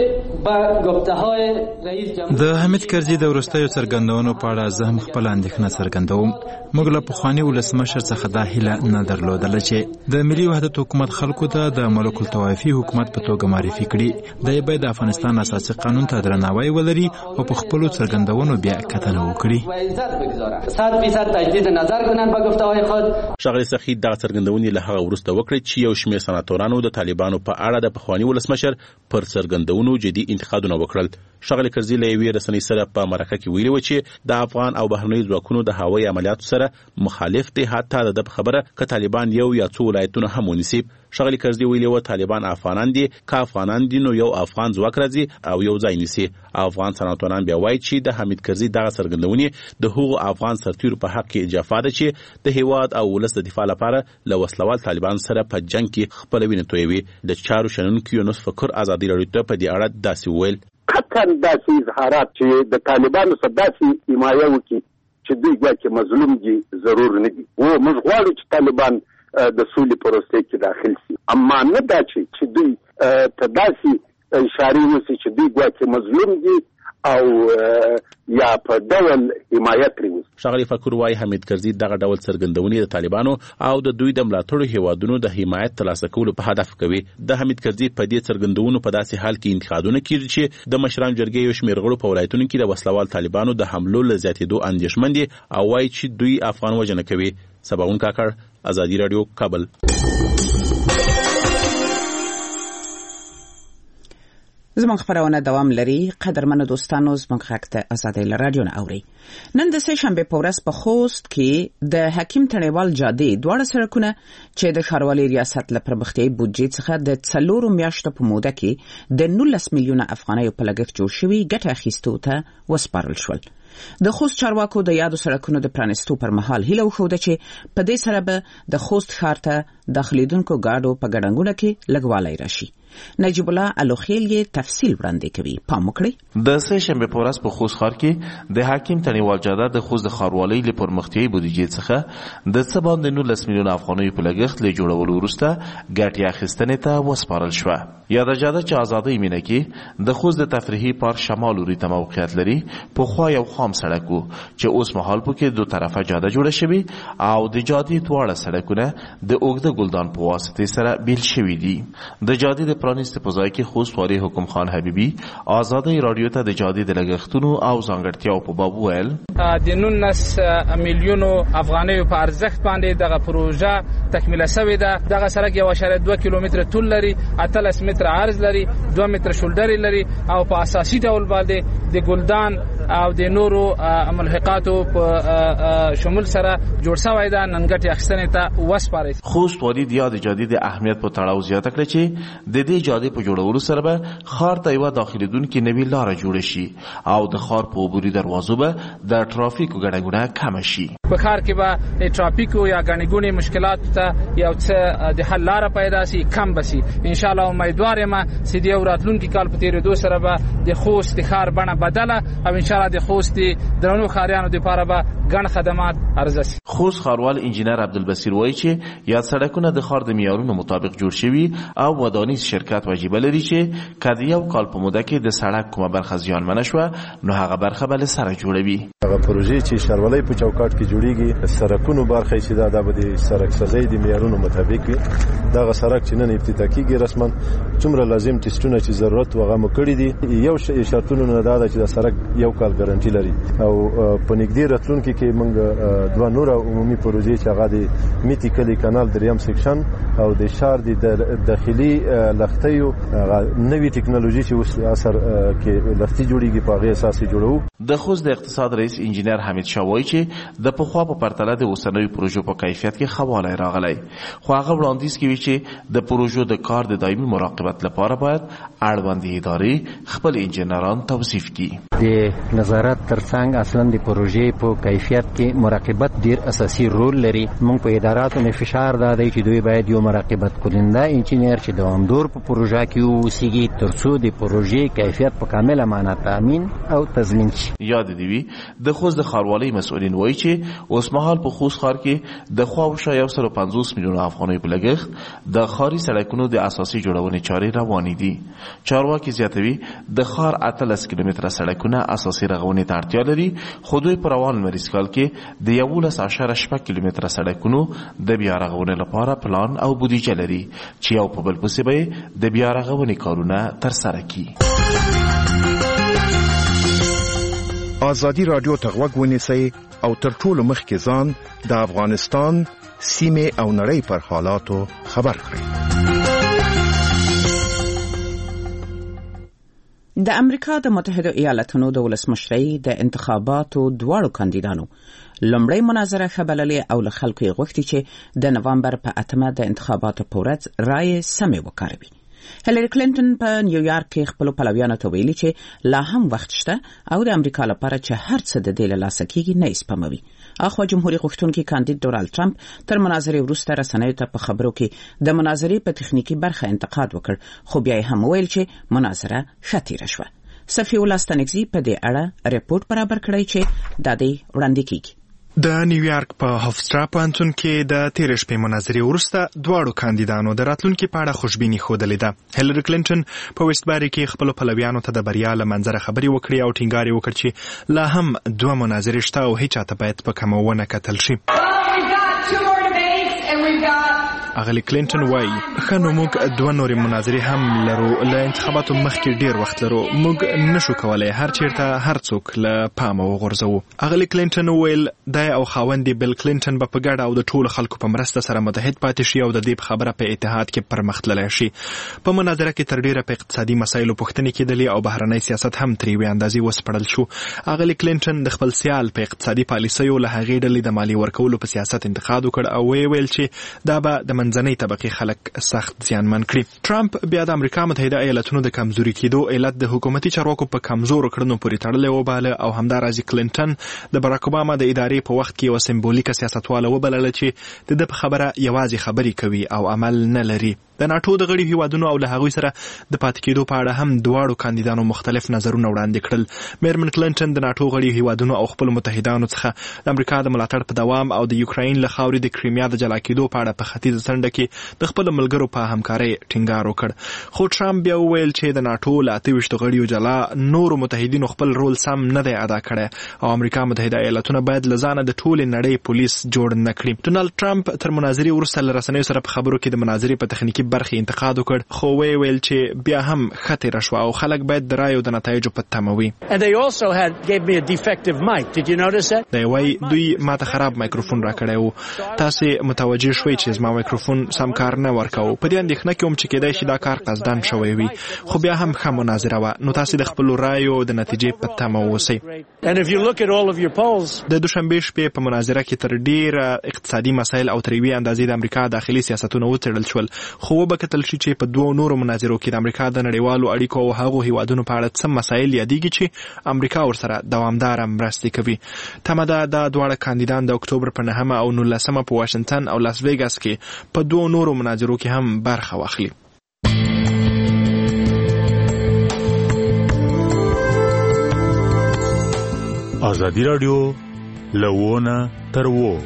[SPEAKER 11] د حمید کرزي د ورستیو څرګندونو په اړه زه هم خپل اندېښنه څرګندوم. موږ له پخوانی ولسمشر څخه دا هیله نه درلودله چې د ملي وحدت حکومت خلکو ته د ملک الطوایفي حکومت په توګه معرفي کړي. د باید د افغانستان اساسي قانون ته درناوی ولري او په خپل څرګندونو بیا کتنه وکړي.
[SPEAKER 9] 100% تجدید نظر کنن با گفته‌های خود. شغل سخی د څرګندونې له هغه وروسته وکړي چې یو شمېر سناتورانو د طالبانو په اړه د پخوانی ولسمشر پر څرګندونو جدي انتقادونه وکړل. شغل کرزي له یوې رسنۍ سره په مرکه کې ویلي و چې د افغان او بهرنیو ځواکونو د هوایي عملیاتو سره مخالف دي حتی د خبره ک طالبان یو یا څو ولایتونه هم ونیسي. شغل کرزي ویلي و طالبان افغانان دي که افغانان دي نو یو افغان ځواک راځي او یو ځای نیسي. افغان سناتوران بیا وایي چې د حمید کرزي دغه څرګندونې د هغو افغان سرتیرو په حق کې اجافه ده چې د هیواد او ولس د دفاع لپاره له وسلوال طالبان سره په جنگ کې خپل وینه تویوي. د چارو شنونکو یونس فکر ازادي رادیو ته په دې اړه داسې ویل.
[SPEAKER 14] قطعا داسې اظهارات چې د طالبانو څخه داسې حمایه وکړي چې دوی ګواکې مظلوم دي ضرور نه دي. و موږ غواړو چې طالبان د سولې پروسې کې داخل شي، اما نه دا چې دوی ته داسې اشاره وشي چې دوی ګواکې مظلوم دي او یا په ډول حمایت لري.
[SPEAKER 9] شغلی فکر وايي حمید کرزي دغه ډول څرګندونې د طالبانو او د دوی د ملاتړو هیوادونو د حمایت ترلاسه کولو په هدف کوي. د حمید کرزي په دې څرګندونو په داسې حال کې انتقادونه کیږي چې د مشران جرګې یو شمېر غړو په ولایتونو کې د وسلوال طالبانو د حملو له زیاتېدو اندېښمن دي او وايي چې دوی افغان وژنه کوي. سباون کاکړ، ازادي رادیو، کابل.
[SPEAKER 1] زموږ خبرونه دوام لري. قدرمنو دوستانو، زموږ غږ ته ازادي رادیو نه اوري. نن د سه شنبه په ورځ په خوست کې د حکیم تڼیوال جادې دواړه سړکونه چې د ښاروالۍ ریاست له پرمختیایي بودجې څخه د 4 میاشتو په موده کې د 19 میلیونه افغانیو په لګښت جوړ شوي ګټه اخیستو ته وسپارل شول. د خوست چارواکو د یادو سړکونو د پرانستو پر مهال هیله وښوده چې په دې سره به د خوست ښار ته داخليدونکو ګاډو په ګډنګونه کې لګوالی راشي. نجیب الله الوخیل یې تفصیل وړاندې کوي. پام وکړئ.
[SPEAKER 15] د سه شنبه په ورځ په خوست ښار کې د حکیم تڼیوال جاده د خوست د ښاروالۍ له پرمختیایي بودیجې څخه د څه باندې 19 میلیونه افغانیو په لګښت له جوړولو وروسته ګټې اخیستنې ته وسپارل شوه. یاده جاده چې آزادۍ مینه کې د خوست د تفریحي پارک شمال لوري ته موقعیت لري، پخوا یو خام سړک و چې اوس مهال پکې 2 طرفه جاده جوړه شوې او د جادې دواړه سړکونه د اوږده ګلدان په واسطه سره بیل شوي دي. د جادې د پرانیست په ځای کې خوست والي حکم خان حبیبي آزادۍ رادیو ته د جادي د لګښتونو او ځانګړتیاو په باب ویل
[SPEAKER 16] د 19 میلیونو افغانیو په ارزښت باندې دغه پروژه تکمیله شوې ده. دغه سړک 1.2 کیلومتره طول لري، 18 متره عرض لري، 2 متره شولډر لري او په اساسي ډول باندې د ګلدان او د نورو ملحقاتو په شمول سره جوړ شوی ده. ننګټي اخیستنې ته وسپاري.
[SPEAKER 15] خوست والي د یاد جادي د اهمیت په تړاو زیاته کړې چې د دې جادي په جوړولو سره به ښار ته یوه داخلېدونکې نوې لاره جوړه شي او د ښار په عبوري دروازو به د ټرافیکو ګڼه ګوڼه کمه شي.
[SPEAKER 16] په ښار کې به د ټرافیکو یا ګڼې ګوڼې مشکلاتو ته یو څه د حل لاره پیدا شي، کم به شي. انشاءالله امیدوار یم چې د یو راتلونکي کال په تېرېدو سره به د خوست د ښار بڼه بدله او انشاءالله د خوست د درنو ښاریانو دپاره به ګڼ خدمات عرضه شي.
[SPEAKER 15] خوست ښاروال انجینر عبدالبصیر وایي چې یاد سړکونه د ښار د معیارونو مطابق جوړ شوي او ودانیز شرکت وجیبه لري چې که د یو کال په موده کې د سړک کومه برخه زیانمنه شوه نو هغه برخه به له سره جوړوي.
[SPEAKER 17] هغه پروژې چې ښاروالۍ په چوکاټ کې جوړیږي سړکونو برخه چې دا به د سړک سازۍ د معیارونو مطابق وي. دغه سړک چې نن افتتاح کیږي رسما څومره لازم ټیسټونه چې ضرورت وغه مو کړی دي. یو شرطونه نه دا چې دا سړک یو کال ګارانټي لري او په نږدې راتلونکي کې موږ دوه نور عمومي پروژې چې هغه د میتی کلی کانال دریم سیکشن او د شهر د داخلي لښتیو نوې ټکنالوژي چې اوس اثر کې لښتي جوړیږي په هغه اساس جوړو.
[SPEAKER 15] د خوست د اقتصاد رئیس انجینر حمید شاه وایي چې د پخوا په پرتله د اوسنیو پروژو په کیفیت کې ښه والی راغلی، خو هغه وړاندیز کوي چې د پروژو د کار د دایمي مراقبت لپاره باید اړوندې ادارې خپل انجینران توصیف کړي.
[SPEAKER 18] د نظارت ترڅنګ اصلا د پروژې په کیفیت کې مراقبت ډیر اساسي رول لري. موږ په اداراتو نه فشار دادی چې دوی باید یو مراقبت کننده انجینر چې دوامدار په پروژه کې اوسیږي ترڅو د پروژې کیفیت په کامله معنا تامین او تضمین شي.
[SPEAKER 15] یاد دی وی د خوست د ښاروالۍ مسؤلین وایي چې اوسمهال په خوست ښار کې د خواوشا 150 میلیون افغانۍ په لګښت د ښاري سړکونو د اساسي جوړونې چارې روانې دي. چارواکي زیاتوي د ښار 18 کیلومتره سړکونه اساسي رغونې ته اړتیا لري، خو دوی په روان لمریز کال کې د 11.8 کیلومتره سړکونو د بیا رغونې لپاره پلان او بودیجه لري چې یو په بل پسې به د بیا رغونې کارونه ترسره کړي.
[SPEAKER 19] آزادی رادیو ته غوږ ونیسئ او تر ټولو مخکې ځان د افغانستان سیمه او نړۍ پر حالاتو خبر کړئ.
[SPEAKER 1] د امریکا د متحده ایالاتونو د ولسمشرۍ د انتخاباتو دواړو کاندیدانو لومړی مناظره خبرلې او له خلکو یې غوښتي چې د نوامبر په 8 د انتخاباتو په ورځ رایې سمې وکاروي. هیلری کلینټن په نیویارک کې خپل پلویانو ته ویلي چې لا هم وخت شته او د امریکا لپاره چې هر څه د دې له لاسه کېږي نه سپموي. اخوا جمهوریت غوښتونکي کاندید ډونالد ټرمپ تر مناظرې وروسته رسنیو ته په خبرو کې د مناظرې په تخنیکی برخه انتقاد وکړ، خو بیا یې هم ویل چې مناظره ښه تېره شوه. صفي الله ستانکزي په دې اړه ریپورت برابر کړی چې دا دی وړاندې کیږي.
[SPEAKER 6] د نیویارک په هفسټرا پوهنتون کې د تېرې شپې مناظرې وروسته دواړو کاندیدانو د راتلونکي په اړه خوشبیني ښودلې ده. هیلری کلینټن په ویسټباري کې خپلو پلویانو ته د بریا له منظره خبرې وکړې او ټینګار یې وکړ چې لا هم 2 مناظرې شته او هیچا ته باید په کمه ونه کتل شي. اغلی کلینټن وایي ښه نو موږ 2 نورې مناظرې هم لرو، له انتخاباتو مخکې ډیر وخت لرو، موږ نشو کولای هر چیرته هر څوک له پامه وغورځوو. اغلی کلینټن ویل دی او خاوند بیل کلینټن به په ګډه او د ټولو خلکو په مرسته سره متحد پاتې شي او د دې خبره په اتحاد کې پرمخ تللی شي. په مناظره کې تر ډیره په اقتصادي مسایلو پوښتنې کېدلې او بهرنی سیاست هم تر یوې اندازې وسپړل شو. اغلی کلینټن د خپل سیال په اقتصادي پالیسیو له هغې ډلې د مالیې ورکولو په سیاست انتقاد وکړ او ویل چې دا به د منځنۍ طبقې خلک سخت زیانمن کړي. ټرمپ بیا د امریکا متحده ایالاتونو د کمزوري کېدو علت د حکومتي چارواکو په کمزورو کړنو پورې تړلی وباله او همداراز کلینټن د باراک اوباما د ادارې په وخت کې یو سمبولیکه سیاستواله وبلله چې د ده په خبره یوازې خبرې کوي او عمل نه لري. د ناټو د غړي هیوادونو او له هغوی سره د پاتې کېدو په اړه هم دواړو کاندیدانو مختلف نظرونه وړاندې کړل. میرمن کلینټن د ناټو غړي هیوادونو او خپل متحدانو څخه د امریکا د ملاتړ په دوام او د یوکراین له خاورې د کریمیا د جلا کېدو په اړه په ختیځه څنډه کې د خپل ملګرو په همکارۍ ټینګار وکړ. خو ټرمپ بیا وویل چې د ناټو له 28 غړیو جلا نورو متحدینو خپل رول سم نه دی ادا کړی او امریکا متحده ایالاتونه باید له ځانه د ټولې نړۍ پولیس جوړ نه کړي. ډونالد ټرمپ تر مناظرې وروسته له رسنیو سره په خبرو کې د مناظرې په تخنیکي برخې انتقاد وکړ، خو ویل چې بیا هم خطر راشو او خلک باید د رایو د نتایجو په تمه وي. دی وایي دوی ماته خراب مایکروفون راکړی و، تاسې متوجه شوي چې زما مایکروفون سم کار نه ورکاو. په دې اندېښنه کې وم چې کیدای شي دا کار قصداً شوی وي، خو بیا هم ښه مناظره وه. نو تاسې د خپلو رایو د نتیجې په تمه واوسئ. د دوشنبې شپې په مناظره کې تر ډیره اقتصادي مسایل او تر یوې اندازې د امریکا داخلي سیاستونه وڅېړل شول، خو وبکتل شي چې په دوو نورو مناظرو کې د امریکا د نړیوالو اړیکو او هغو هیوادونو په اړه څه مسایل یادېږي چې امریکا ورسره دوامداره مرستې کوي. تمه ده دا دواړه کاندیدان د اکتوبر په 9 او 19 په واشنگټن او لاس ویګاس کې په دوو نورو مناظرو کې هم برخه واخلي.
[SPEAKER 7] ازادي رادیو لوونه تر وو.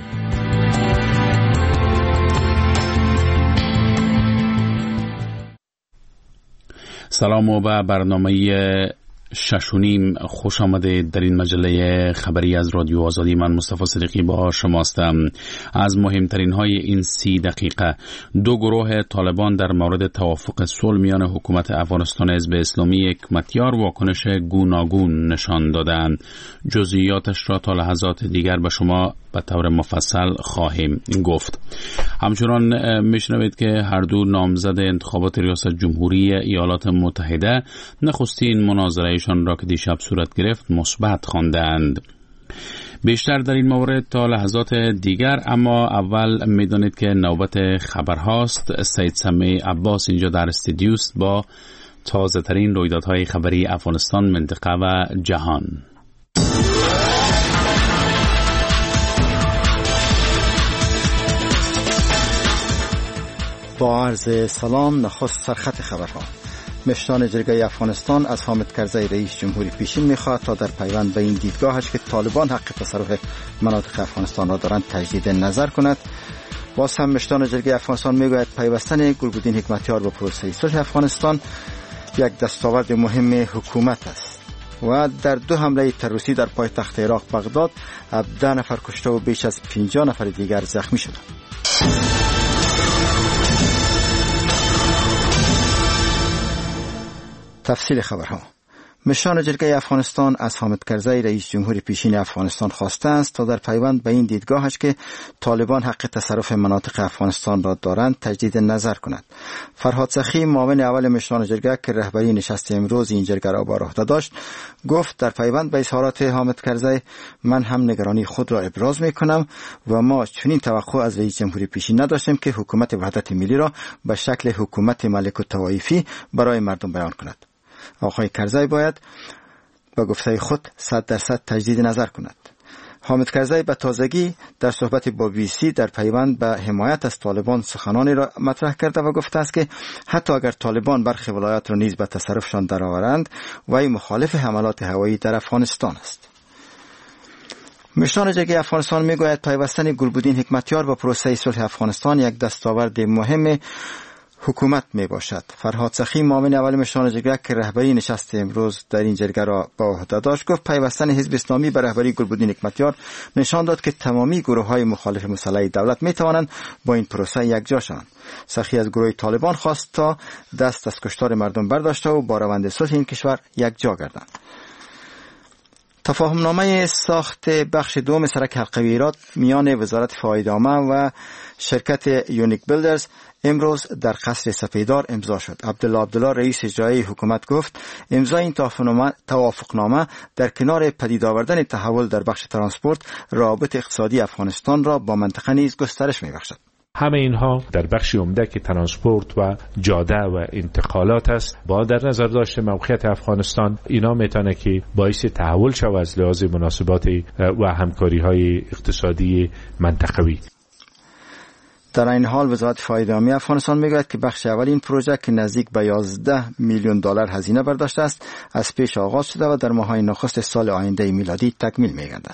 [SPEAKER 20] سلام و به برنامه 6:30 خوش آمدید در این مجله خبری از رادیو آزادی. من مصطفی صدیقی با شماستم. از مهمترین های این 30 دقیقه: دو گروه طالبان در مورد توافق صلح میان حکومت افغانستان و حزب اسلامی حکمتیار واکنش گوناگون نشان دادند. جزئیاتش را تا لحظات دیگر به شما به طور مفصل خواهیم گفت. همچنان میشنوید که هر دو نامزد انتخابات ریاست جمهوری ایالات متحده نخستین مناظرهشان را که دیشب صورت گرفت مثبت خواندند. بیشتر در این مورد تا لحظات دیگر، اما اول میدانید که نوبت خبرهاست. سید سمی عباس اینجا در استودیوست با تازه ترین رویدادهای خبری افغانستان، منطقه و جهان.
[SPEAKER 21] با عرض سلام، نخست سرخط خبرها. مشران جرگه افغانستان از حامد کرزی رئیس جمهوری پیشین میخواهد تا در پیوند به این دیدگاهش که طالبان حق تصرف مناطق افغانستان را دارند تجدید نظر کند. باز هم مشران جرگه افغانستان میگوید پیوستن گلبدین حکمتیار به پروسه صلح افغانستان یک دستاورد مهم حکومت است. و در 2 حمله تروریستی در پایتخت عراق بغداد 17 نفر کشته و بیش از 50 نفر دیگر زخمی شدند. تفصیل خبرها. مشران جرگه افغانستان از حامد کرزی رئیس جمهوری پیشین افغانستان خواسته است تا در پیوند به این دیدگاهش که طالبان حق تصرف مناطق افغانستان را دارند تجدید نظر کند. فرهاد سخی معاون اول مشران جرگه که رهبری نشست امروز این جرگه را بر عهده داشت گفت در پیوند به اظهارات حامد کرزی من هم نگرانی خود را ابراز می‌کنم و ما چنین توقع از رئیس جمهوری پیشین نداشتیم که حکومت وحدت ملی را به شکل حکومت ملک الطوایفی برای مردم بیان کند. آقای کرزی باید با گفته خود 100% تجدید نظر کند. حامد کرزی به تازگی در صحبت با BBC در پیوند به حمایت از طالبان سخنانی را مطرح کرده و گفته است که حتی اگر طالبان برخی ولایات را نیز به تصرفشان درآورند وی مخالف حملات هوایی در افغانستان است. مشران جرگه افغانستان میگوید پیوستن گلبدین حکمتیار با پروسه صلح افغانستان یک دستاورد مهم حکومت می باشد. فرهاد سخی معاون اول مشران جرگه که رهبری نشست امروز در این جرگه را به عهده داشت گفت پیوستن حزب اسلامی به رهبری گلبدین حکمتیار نشان داد که تمامی گروه‌های مخالف مسلح دولت می توانند با این پروسه یکجا شوند. سخی از گروه طالبان خواست تا دست از کشتار مردم برداشته و با روند صلح این کشور یکجا گردند. تفاهمنامه ساخت بخش دوم سرک حلقوی ایراد میان وزارت فایده‌عامه و شرکت یونیک بیلدرز امروز در قصر سپیدار امضا شد. عبدالله رئیس اجرایی حکومت گفت امضای این توافقنامه در کنار پدید آوردن تحول در بخش ترانسپورت روابط اقتصادی افغانستان را با منطقه نیز گسترش می‌بخشد.
[SPEAKER 22] همه اینها در بخش عمده که ترانسپورت و جاده و انتقالات است با در نظر داشته موقعیت افغانستان اینا میتونه که باعث تحول شود از لحاظ مناسبات و همکاری‌های اقتصادی منطقوی.
[SPEAKER 21] در این حال وزارت فایده‌عامه افغانستان میگوید که بخش اول این پروژه که نزدیک به 11 میلیون دلار هزینه برداشته است از پیش آغاز شده و در ماه‌های نخست سال آینده میلادی تکمیل می‌گردد.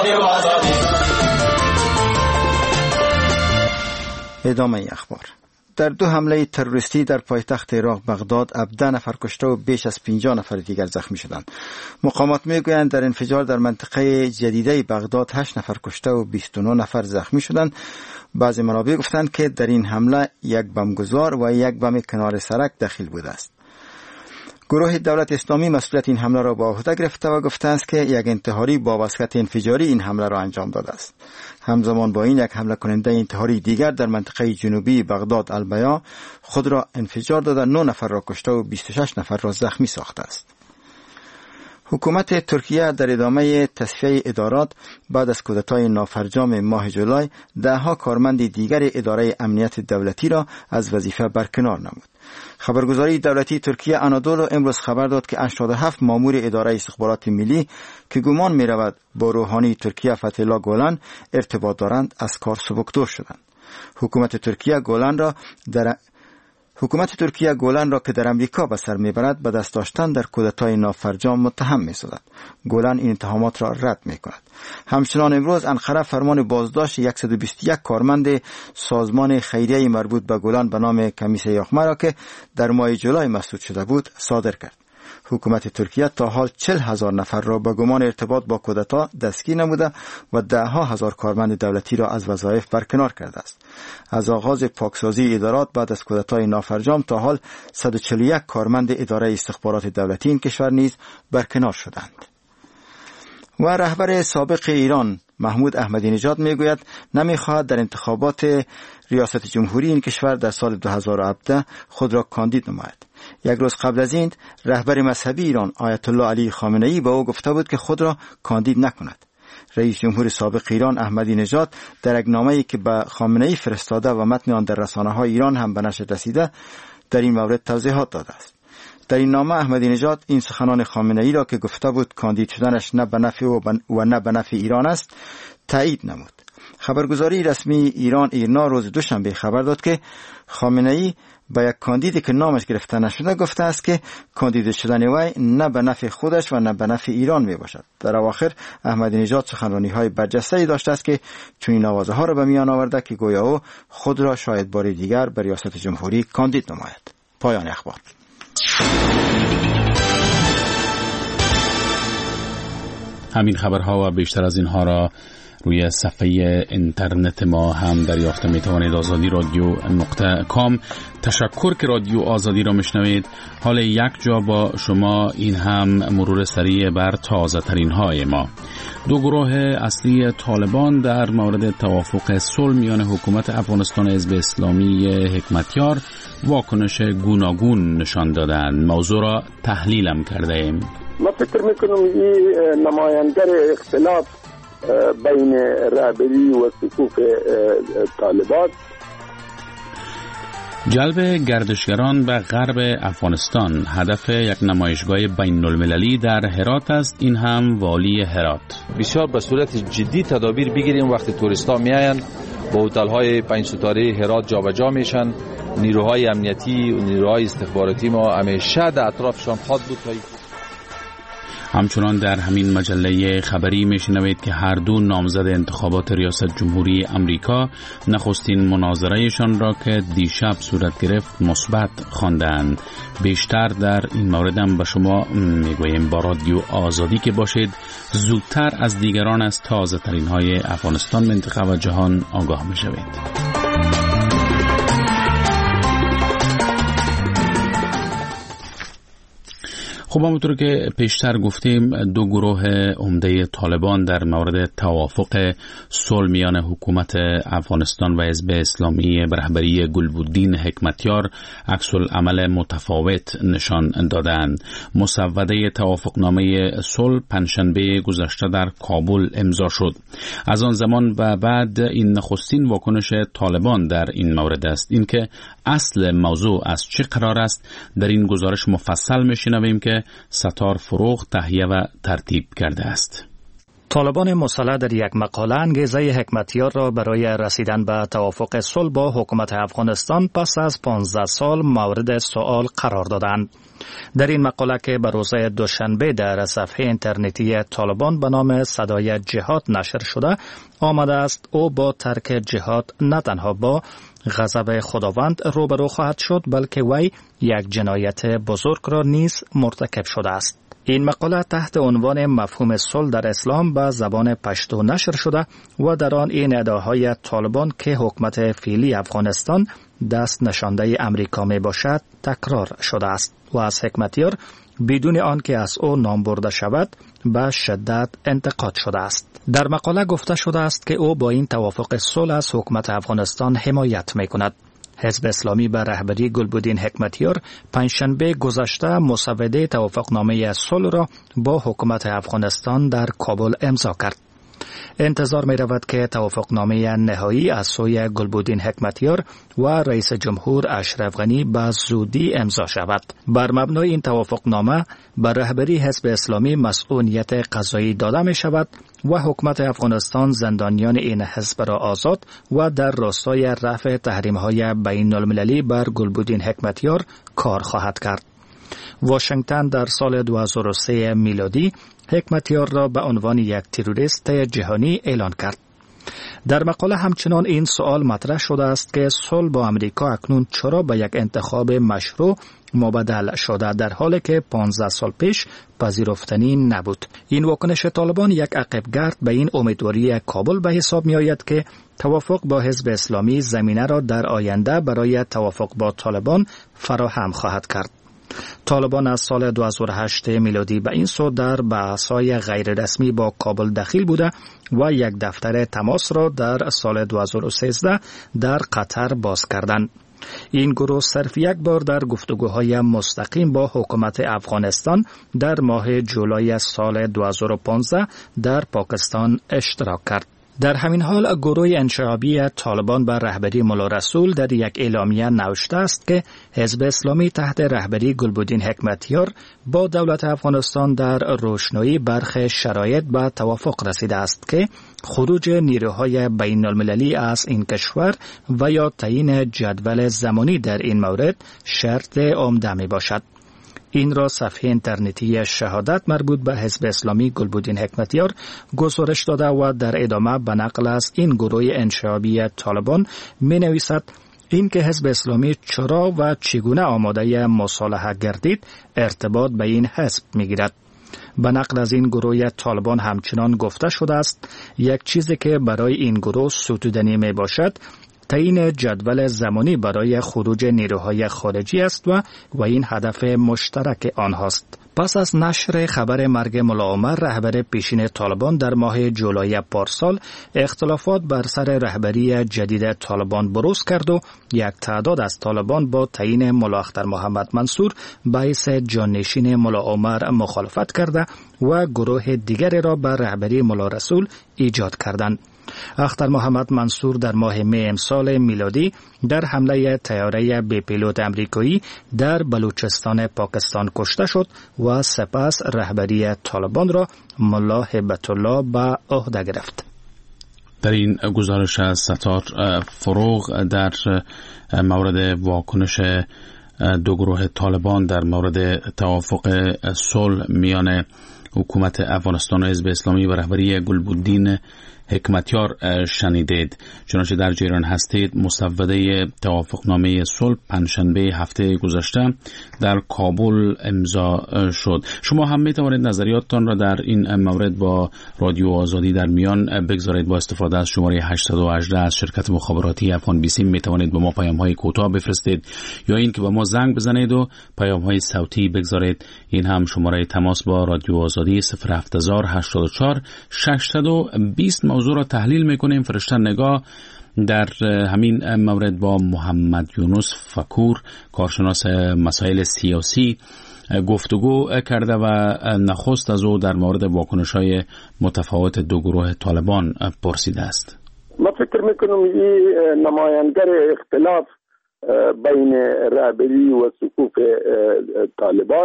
[SPEAKER 21] ادامه اخبار. در 2 حمله تروریستی در پایتخت عراق بغداد 17 نفر کشته و بیش از 50 نفر دیگر زخمی شدند. مقامات میگویند در انفجار در منطقه جدیده بغداد 8 نفر کشته و 29 نفر زخمی شدند. بعضی منابع گفتند که در این حمله یک بمبگذار و یک بم کنار سرک دخیل بوده است. گروه دولت اسلامی مسئولیت این حمله را به عهده گرفته و گفته است که یک انتحاری با واسطه انفجاری این حمله را انجام داده است. همزمان با این یک حمله کننده انتحاری دیگر در منطقه جنوبی بغداد البیا خود را انفجار داده 9 نفر را کشته و 26 نفر را زخمی ساخته است. حکومت ترکیه در ادامه تصفیه ادارات بعد از کودتای نافرجام ماه جولای 10 کارمند دیگر اداره امنیت دولتی را از وظیفه برکنار نمود. خبرگزاری دولتی ترکیه آنادولو امروز خبر داد که 87 مامور اداره استخبارات ملی که گمان می رود با روحانی ترکیه فتح الله گولان ارتباط دارند از کار سبکدور شدند. حکومت ترکیه گولان را که در امریکا به سر میبرد به دست داشتن در کودتای نافرجام متهم می‌سازد. گولان این اتهامات را رد می‌کند. همچنان امروز انقره فرمان بازداشت 121 کارمند سازمان خیریه مربوط به گولان به نام کمیسه یخمه را که در ماه جولای مسدود شده بود صادر کرد. حکومت ترکیه تا حال 40,000 نفر را به گمان ارتباط با کودتا دستگیر نموده و 10,000 کارمند دولتی را از وظایف برکنار کرده است. از آغاز پاکسازی ادارات بعد از کودتای نافرجام تا حال 141 کارمند اداره استخبارات دولتی این کشور نیز برکنار شدند. و رهبر سابق ایران محمود احمدی نژاد میگوید نمیخواهد در انتخابات ریاست جمهوری این کشور در سال 2017 خود را کاندید نماید. یک روز قبل از این رهبر مذهبی ایران آیت الله علی خامنه ای به او گفته بود که خود را کاندید نکند. رئیس جمهور سابق ایران احمدی نژاد در یک نامه‌ای که به خامنه ای فرستاده و متن آن در رسانه‌های ایران هم به نشر رسیده در این مورد توضیحات داده است. در این نامه احمدی نژاد این سخنان خامنه ای را که گفته بود کاندید شدنش نه به نفع او و نه به نفع ایران است تایید نمود. خبرگزاری رسمی ایران ایرنا روز دوشنبه خبر داد که خامنه ای با یک کاندیدی که نامش گرفته نشده گفته است که کاندید شدن وی نه به نفع خودش و نه به نفع ایران می باشد. در اواخر احمدی نژاد سخنرانی‌های برجسته‌ای داشته است که چنین آوازها را به میان آورده که گویا او خود را شاید بار دیگر به ریاست جمهوری کاندید نماید. پایان اخبار.
[SPEAKER 20] همین خبرها و بیشتر از اینها را روی صفحه اینترنت ما هم دریافت میتوانید. آزادی رادیو .com. تشکر که رادیو آزادی را میشنوید. حال یک جا با شما این هم مرور سریع بر تازه ترین های ما. 2 گروه اصلی طالبان در مورد توافق صلح میان حکومت افغانستان و حزب اسلامی حکمتیار واکنش گوناگون نشان دادند. موضوع را تحلیلم کرده ایم.
[SPEAKER 14] ما فکر میکنم این نماینده اختلاف بین رهبری و صفوف طالبان.
[SPEAKER 20] جلب گردشگران به غرب افغانستان هدف یک نمایشگاه بین المللی در هرات است. این هم والی هرات.
[SPEAKER 2] بسیار به صورت جدی تدابیر بگیریم وقتی توریستا میاین با هتل‌های 5 ستاره هرات جابجا میشن. نیروهای امنیتی و نیروهای استخباراتی ما همیشه در اطرافشان خواهد بود.
[SPEAKER 20] همچنان در همین مجله خبری میشنوید که هر دو نامزد انتخابات ریاست جمهوری امریکا نخستین مناظرهشان را که دیشب صورت گرفت مثبت خواندند. بیشتر در این مورد هم به شما میگوییم. با رادیو آزادی که باشید، زودتر از دیگران از تازه ترین های افغانستان، منطقه و جهان آگاه میشوید. خب همونطور که پیشتر گفتیم 2 گروه عمده طالبان در مورد توافق صلح میان حکومت افغانستان و حزب اسلامی به رهبری گلبدین حکمتیار عکس العمل متفاوت نشان دادند. مسوده توافقنامه صلح پنجشنبه گذشته در کابل امضا شد. از آن زمان و بعد این نخستین واکنش طالبان در این مورد است. اینکه اصل موضوع از چه قرار است در این گزارش مفصل میشنویم که ستار فروغ تهیه و ترتیب کرده است.
[SPEAKER 4] طالبان مسلح در یک مقاله انگیزه حکمتیار را برای رسیدن به توافق صلح با حکومت افغانستان پس از 15 سال مورد سؤال قرار دادند. در این مقاله که به روز دوشنبه در صفحه اینترنتی طالبان به نام صدای جهاد نشر شده آمده است او با ترک جهاد نه تنها با غضب خداوند روبرو خواهد شد، بلکه وی یک جنایت بزرگ را نیز مرتکب شده است. این مقاله تحت عنوان مفهوم صلح در اسلام به زبان پشتو نشر شده و در آن این ادعاهای طالبان که حکومت فعلی افغانستان دست نشانده امریکا می باشد تکرار شده است و از حکمتیار بدون آنکه از او نام برده شود به شدت انتقاد شده است. در مقاله گفته شده است که او با این توافق صلح از حکومت افغانستان حمایت می کند. حزب اسلامی به رهبری گلبدین حکمتیار پنجشنبه گذشته مسوده توافقنامه صلح را با حکومت افغانستان در کابل امضا کرد. انتظار می رود که توافقنامه نهایی از سوی گلبدین حکمتیار و رئیس جمهور اشرف غنی به زودی امضا شود. بر مبنای این توافقنامه به رهبری حزب اسلامی مسئولیت قضایی داده می شود و حکومت افغانستان زندانیان این حزب را آزاد و در راستای رفع تحریم‌های بین المللی بر گلبدین حکمتیار کار خواهد کرد. واشنگتن در سال 2003 میلادی حکمتیار را به عنوان یک تروریست جهانی اعلان کرد. در مقاله همچنان این سوال مطرح شده است که صلح با امریکا اکنون چرا به یک انتخاب مشروع مبدل شده در حالی که 15 سال پیش پذیرفتنی نبود. این واکنش طالبان یک عقبگرد به این امیدواری کابل به حساب می آید که توافق با حزب اسلامی زمینه را در آینده برای توافق با طالبان فراهم خواهد کرد. طالبان از سال 2008 میلادی به این سو در بحث‌های غیر رسمی با کابل دخیل بوده و یک دفتر تماس را در سال 2013 در قطر باز کردند. این گروه صرف یک بار در گفتگوهای مستقیم با حکومت افغانستان در ماه جولای سال 2015 در پاکستان اشتراک کرد. در همین حال گروه انشعابی طالبان به رهبری ملا رسول در یک اعلامیه نوشته است که حزب اسلامی تحت رهبری گلبدین حکمتیار با دولت افغانستان در روشنایی برخی شرایط به توافق رسیده است که خروج نیروهای بین المللی از این کشور و یا تعیین جدول زمانی در این مورد شرط عمده می باشد. این را صفحه اینترنتی شهادت مربوط به حزب اسلامی گلبدین حکمتیار گزارش داده و در ادامه به نقل از این گروه انشعابی طالبان می نویسد این که حزب اسلامی چرا و چگونه آماده مصالحه گردید ارتباط به این حزب می گیرد. به نقل از این گروه طالبان همچنان گفته شده است یک چیزی که برای این گروه ستودنی می باشد تعیین جدول زمانی برای خروج نیروهای خارجی است و این هدف مشترک آنهاست. پس از نشر خبر مرگ ملا عمر رهبر پیشین طالبان در ماه جولای پارسال اختلافات بر سر رهبری جدید طالبان بروز کرد و یک تعداد از طالبان با تعیین ملا اختر محمد منصور باعث جانشین ملا عمر مخالفت کرده و گروه دیگری را بر رهبری ملا رسول ایجاد کردند. اختر محمد منصور در ماه می امسال میلادی در حمله طیاره بی پیلوت امریکایی در بلوچستان پاکستان کشته شد و سپس رهبری طالبان را ملا هیبت الله به عهده گرفت.
[SPEAKER 20] در این گزارش از ستار فروغ در مورد واکنش دو گروه طالبان در مورد توافق صلح میان حکومت افغانستان و حزب اسلامی و رهبری گلبدین حکمتیار شنیدید. چنانچه در جریان هستید مسوده توافقنامه صلح پنجشنبه هفته گذشته در کابل امضا شد. شما هم می توانید نظریاتتان را در این مورد با رادیو آزادی در میان بگذارید. با استفاده از شماره 818 از شرکت مخابراتی افغان بیسیم می توانید به ما پیام های کوتاه بفرستید یا این که به ما زنگ بزنید و پیام های صوتی بگذارید. این هم شماره تماس با رادیو آزادی 07084 620. موضوع را تحلیل میکنیم. فرشته نگاه در همین مورد با محمد یونس فکور کارشناس مسائل سیاسی گفتگو کرده و نخست از او در مورد واکنش‌های متفاوت دو گروه طالبان پرسیده است.
[SPEAKER 14] ما فکر میکنم این نماینگر اختلاف بین رهبری و صفوف طالبان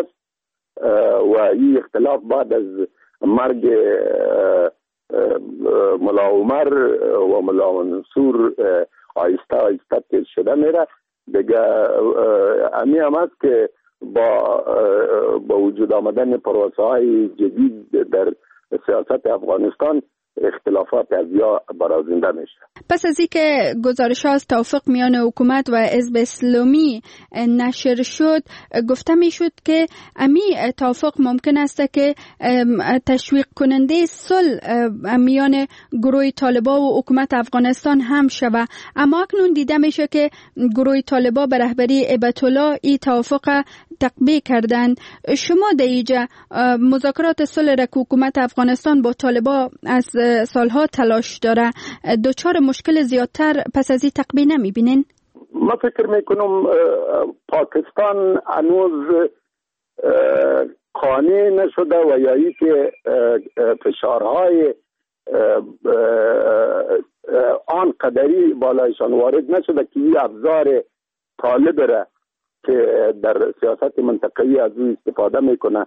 [SPEAKER 14] و این اختلاف بعد از مرگ ملا عمر و ملا منصور آیسته آیسته تیز شده میره دیگه. امی هم است که با وجود آمدن پروسه های جدید در سیاست افغانستان اختلافات از یا برازنده میشه.
[SPEAKER 3] پس از اینکه گزارش ها از توافق میان حکومت و حزب اسلامی نشر شد، گفته میشد که امی توافق ممکن است که تشویق کننده صلح میان گروه طالبان و حکومت افغانستان هم شود، اما اکنون دیده میشه که گروه طالبان به رهبری هیبت الله این توافق تقبیح کردند. شما در اینجا مذاکرات صلح را که حکومت افغانستان با طالبان از سالها تلاش داره دچار مشکل زیادتر پس از این تقبیح نمیبینین؟
[SPEAKER 14] ما فکر میکنم پاکستان هنوز قانع نشده و یا ای که فشارهای آن قدری بالایشان وارد نشده که این ابزار طالب را که در سیاست منطقه‌ای از او استفاده میکنه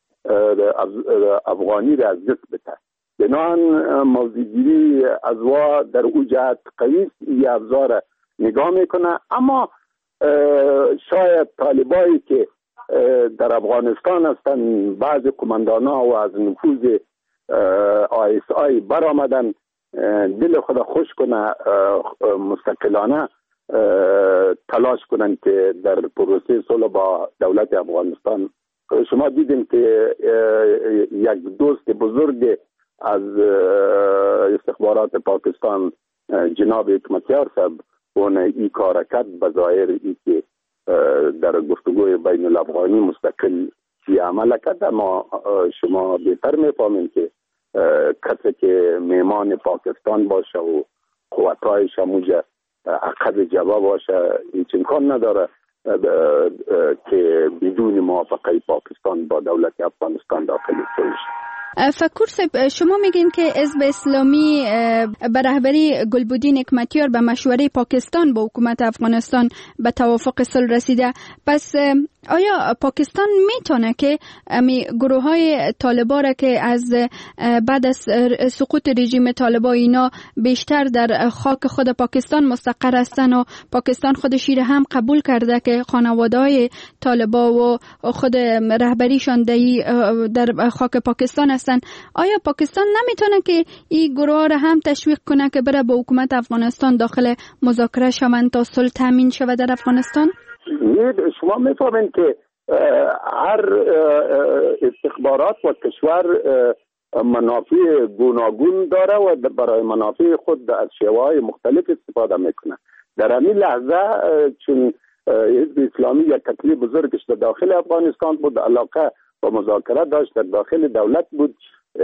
[SPEAKER 14] افغانی را از دست بده. بنان موضوعگیری از وا در او جهت قوی این ابزار نگاه میکنه، اما شاید طالبایی که در افغانستان هستند بعض کماندانا و از نفوذ ISI برآمدن دل خود خوش کنه مستقلانه تلاش کنن که در پروسه صلح با دولت افغانستان. شما دیدیم که یک دوست بزرگ از استخبارات پاکستان جناب حکمتیار صاحب اون این کار کرد، بظاهر ای که در گفتگوی بین الافغانی مستقل چی عمل کرد، اما شما بهتر میفهمین که کسی که میمان پاکستان باشه و قوتایش همونجا عقد جواب باشه هیچ امکان نداره که بدون موافقه پاکستان با دولت افغانستان داخل صلح.
[SPEAKER 3] فکر صاحب، شما میگین که حزب اسلامی به رهبری گلبدین حکمتیار به مشوره پاکستان با حکومت افغانستان به توافق صلح رسیده، پس آیا پاکستان میتونه که گروه های طالبان را که از بعد از سقوط رژیم طالبان اینا بیشتر در خاک خود پاکستان مستقر هستن و پاکستان خودش را هم قبول کرده که خانواده های طالبان و خود رهبریشان در خاک پاکستان هستن، آیا پاکستان نمیتونه که این گروه ها را هم تشویق کنه که بره با حکومت افغانستان داخل مذاکره شوند تا صلح تامین شود در افغانستان؟
[SPEAKER 14] شما میفهمین که هر استخبارات و کشور منافع گوناگون داره و برای منافع خود از شیوه‌های مختلف استفاده میکنه. در همین لحظه چون حزب اسلامی یک تکلیف بزرگش در داخل افغانستان بود، علاقه و مذاکره داشت، در داخل دولت بود،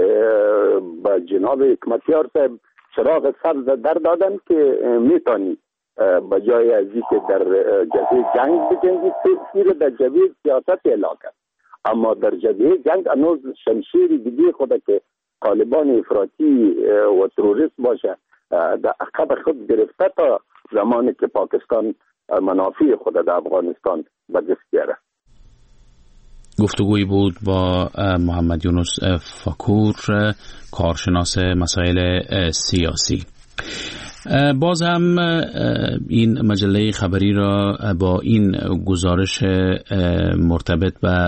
[SPEAKER 14] با جناب حکمتیار صاحب چراغ سبز در دادن که میتونی بجای از اینکه در جبهه جنگ بجنگی سیر در جبهه سیاست اعلام کرد، اما در جبهه جنگ هنوز شمشیر دیگه خود که طالبان افراطی و تروریست باشه در عقب خود گرفته تا زمانی که پاکستان منافع خود در افغانستان به دست بیاره.
[SPEAKER 20] گفتگویی بود با محمد یونس فکور، کارشناس مسائل سیاسی. باز هم این مجله خبری را با این گزارش مرتبط به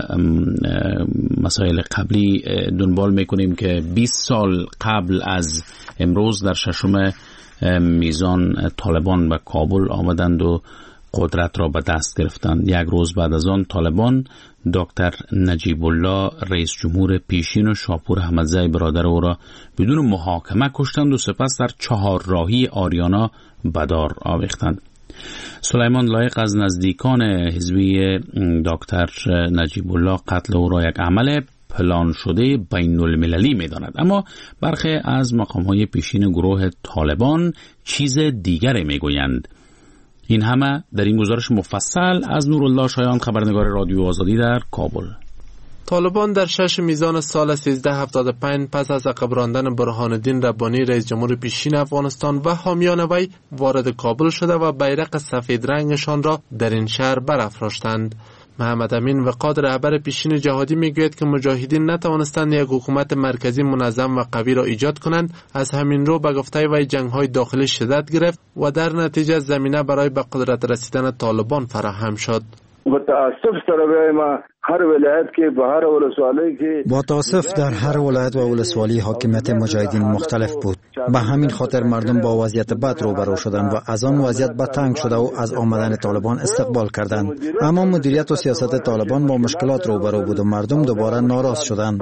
[SPEAKER 20] مسائل قبلی دنبال میکنیم که 20 سال قبل از امروز در 6 میزان طالبان به کابل آمدند و قدرت را به دست گرفتند. یک روز بعد از آن طالبان دکتر نجیب الله رئیس جمهور پیشین و شاپور احمدزی برادر او را بدون محاکمه کشتند و سپس در 4 راهی آریانا به دار آویختند. سلیمان لایق از نزدیکان حزبی دکتر نجیب الله قتل او را یک عمل پلان شده بین المللی می داند، اما برخی از مقام‌های پیشین گروه طالبان چیز دیگری می گویند. این همه در این گزارش مفصل از نورالله شایان، خبرنگار رادیو آزادی در کابل.
[SPEAKER 8] طالبان در 6 میزان سال 1375 پس از عقب راندن برهان الدین ربانی رئیس جمهور پیشین افغانستان و حامیان وی وارد کابل شده و بیرق سفید رنگشان را در این شهر برافراشتند. محمد امین وقاد رهبر پیشین جهادی میگوید که مجاهدین نتوانستند یک حکومت مرکزی منظم و قوی را ایجاد کنند، از همین رو به گفته وی جنگ‌های داخلی شدت گرفت و در نتیجه زمینه برای به قدرت رسیدن طالبان فراهم شد.
[SPEAKER 5] متاسف سره وایم هر ولایت کې به هر ولسوالی کې
[SPEAKER 12] با تاسف در هر ولایت و ولسوالی حاکمیت مجاهدین مختلف بود. به همین خاطر مردم با وضعیت بد روبرو شدند و از آن وضعیت بدتنگ شده و از آمدن طالبان استقبال کردند. اما مدیریت و سیاست طالبان با مشکلات روبرو بود و مردم دوباره ناراض شدند.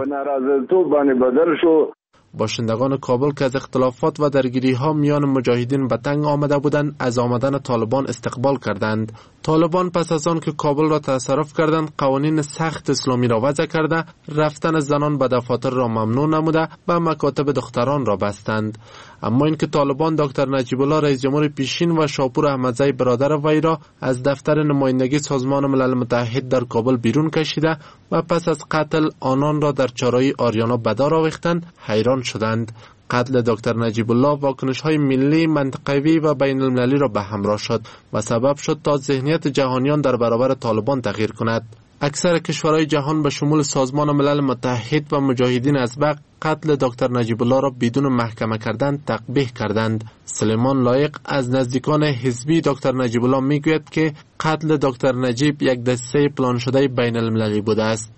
[SPEAKER 8] باشندگان کابل که از اختلافات و درگیری ها میان مجاهدین به تنگ آمده بودند از آمدن طالبان استقبال کردند. طالبان پس از آن که کابل را تصرف کردند قوانین سخت اسلامی را وضع کرده، رفتن زنان به دفاتر را ممنوع نموده و مکاتب دختران را بستند. اما اینکه طالبان دکتر نجیب الله رئیس جمهور پیشین و شاپور احمدزی برادر وی را از دفتر نمایندگی سازمان ملل متحد در کابل بیرون کشیده و پس از قتل آنان را در چهارراه آریانا به دار آویختند، حیران شدند. قتل دکتر نجیب الله واکنش‌های ملی، منطقوی و بین المللی را به همراه شد و سبب شد تا ذهنیت جهانیان در برابر طالبان تغییر کند. اکثر کشورهای جهان به شمول سازمان ملل متحد و مجاهدین ازبق قتل دکتر نجیب الله را بدون محکمه کردن تقبیح کردند. سلیمان لایق از نزدیکان حزبی دکتر نجیب الله میگوید که قتل دکتر نجیب یک دسته پلان شده بین المللی بوده است.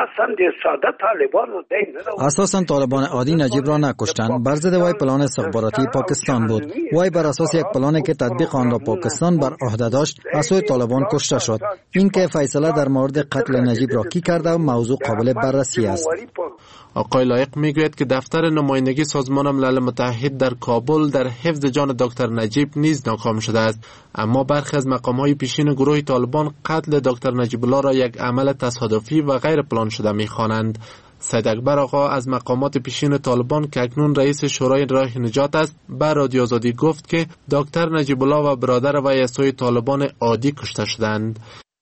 [SPEAKER 12] اساساً طالبان عادی نجیب را نکشتند. بر ضد وی پلان استخباراتی پاکستان بود. وی بر اساس یک پلانی که تطبیق آن را پاکستان بر عهده داشت از سوی طالبان کشته شد. این که فیصله در مورد قتل نجیب را کی کرده و موضوع قابل بررسی است.
[SPEAKER 8] آقای لایق میگوید که دفتر نمایندگی سازمان ملل متحد در کابل در حفظ جان دکتر نجیب نیز ناکام شده است، اما برخی از مقام‌های پیشین گروه طالبان قتل دکتر نجیب الله را یک عمل تصادفی و غیر پلان شده می‌خوانند. سید اکبر آقا از مقامات پیشین طالبان که اکنون رئیس شورای راه نجات است به رادیو آزادی گفت که دکتر نجیب الله و برادر وی از سوی طالبان عادی کشته شدند.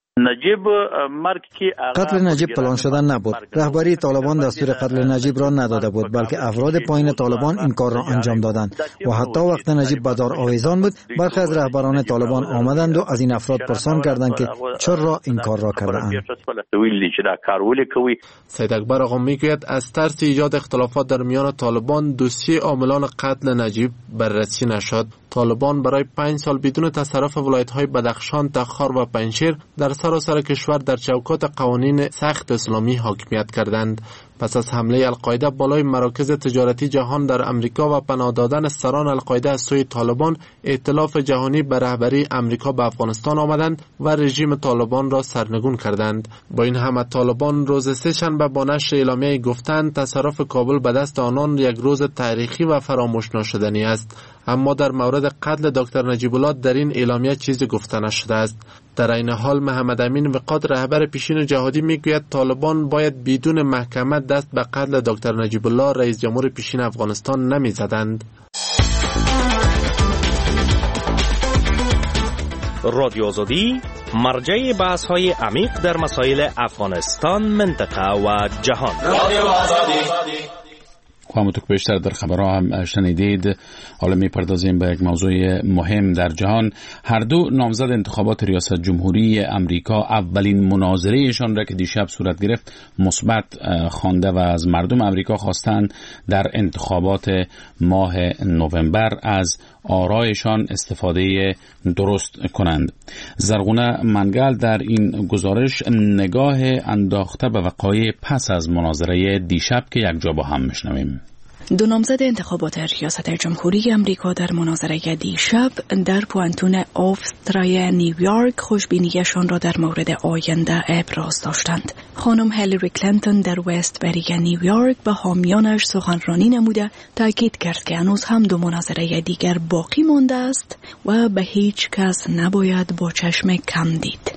[SPEAKER 12] قتل نجیب پلان شدن نبود. رهبری طالبان دستور قتل نجیب را نداده بود، بلکه افراد پایین طالبان این کار را انجام دادند و حتی وقت نجیب به دار آویزان بود برخی از رهبران طالبان آمدند و از این افراد پرسان کردند که چرا این کار را کردند.
[SPEAKER 8] سید اکبر آقا میگوید از ترس ایجاد اختلافات در میان طالبان دوسیه عاملان قتل نجیب بررسی نشد. طالبان برای 5 سال بدون تصرف ولایت‌های بدخشان، تخار و پنجشیر در سراسر کشور در چوکات قوانین سخت اسلامی حاکمیت کردند. پس از حمله القاعده بالای مراکز تجارتی جهان در امریکا و پناه دادن سران القاعده از سوی طالبان، ائتلاف جهانی به رهبری امریکا به افغانستان آمدند و رژیم طالبان را سرنگون کردند. با این همه طالبان روز سه‌شنبه با نشر اعلامیه گفتند تصرف کابل به دست آنان یک روز تاریخی و فراموش ناشدنی است. اما در مورد قتل دکتر نجیب الله در این اعلامیه چیزی گفته نشده است. در این حال محمد امین وقاد رهبر پیشین جهادی میگوید طالبان باید بدون محکمه دست به قتل دکتر نجیب الله رئیس جمهور پیشین افغانستان نمیزدند.
[SPEAKER 23] رادیو آزادی مرجع بحث های عمیق در مسائل افغانستان، منطقه و جهان. رادیو آزادی.
[SPEAKER 20] همونطور که بیشتر در خبرها هم شنیدید، حالا میپردازیم به یک موضوع مهم در جهان. هر دو نامزد انتخابات ریاست جمهوری امریکا اولین مناظرهشان را که دیشب صورت گرفت مثبت خوانده و از مردم امریکا خواستند در انتخابات ماه نوامبر از آرایشان استفاده درست کنند. زرغونه منگل در این گزارش نگاه انداخته به وقایع پس از مناظره دیشب که یک جا با هم میشنویم.
[SPEAKER 24] دو نامزد انتخابات ریاست جمهوری امریکا در مناظره دیشب در پوانتون آوسترای نیویورک خوشبینیشان را در مورد آینده ابراز داشتند. خانم هیلاری کلینتون در وست بری نیویورک به حامیانش سخنرانی نموده تاکید کرد که هنوز هم دو مناظره دیگر باقی مانده است و به هیچ کس نباید با چشم کم دید.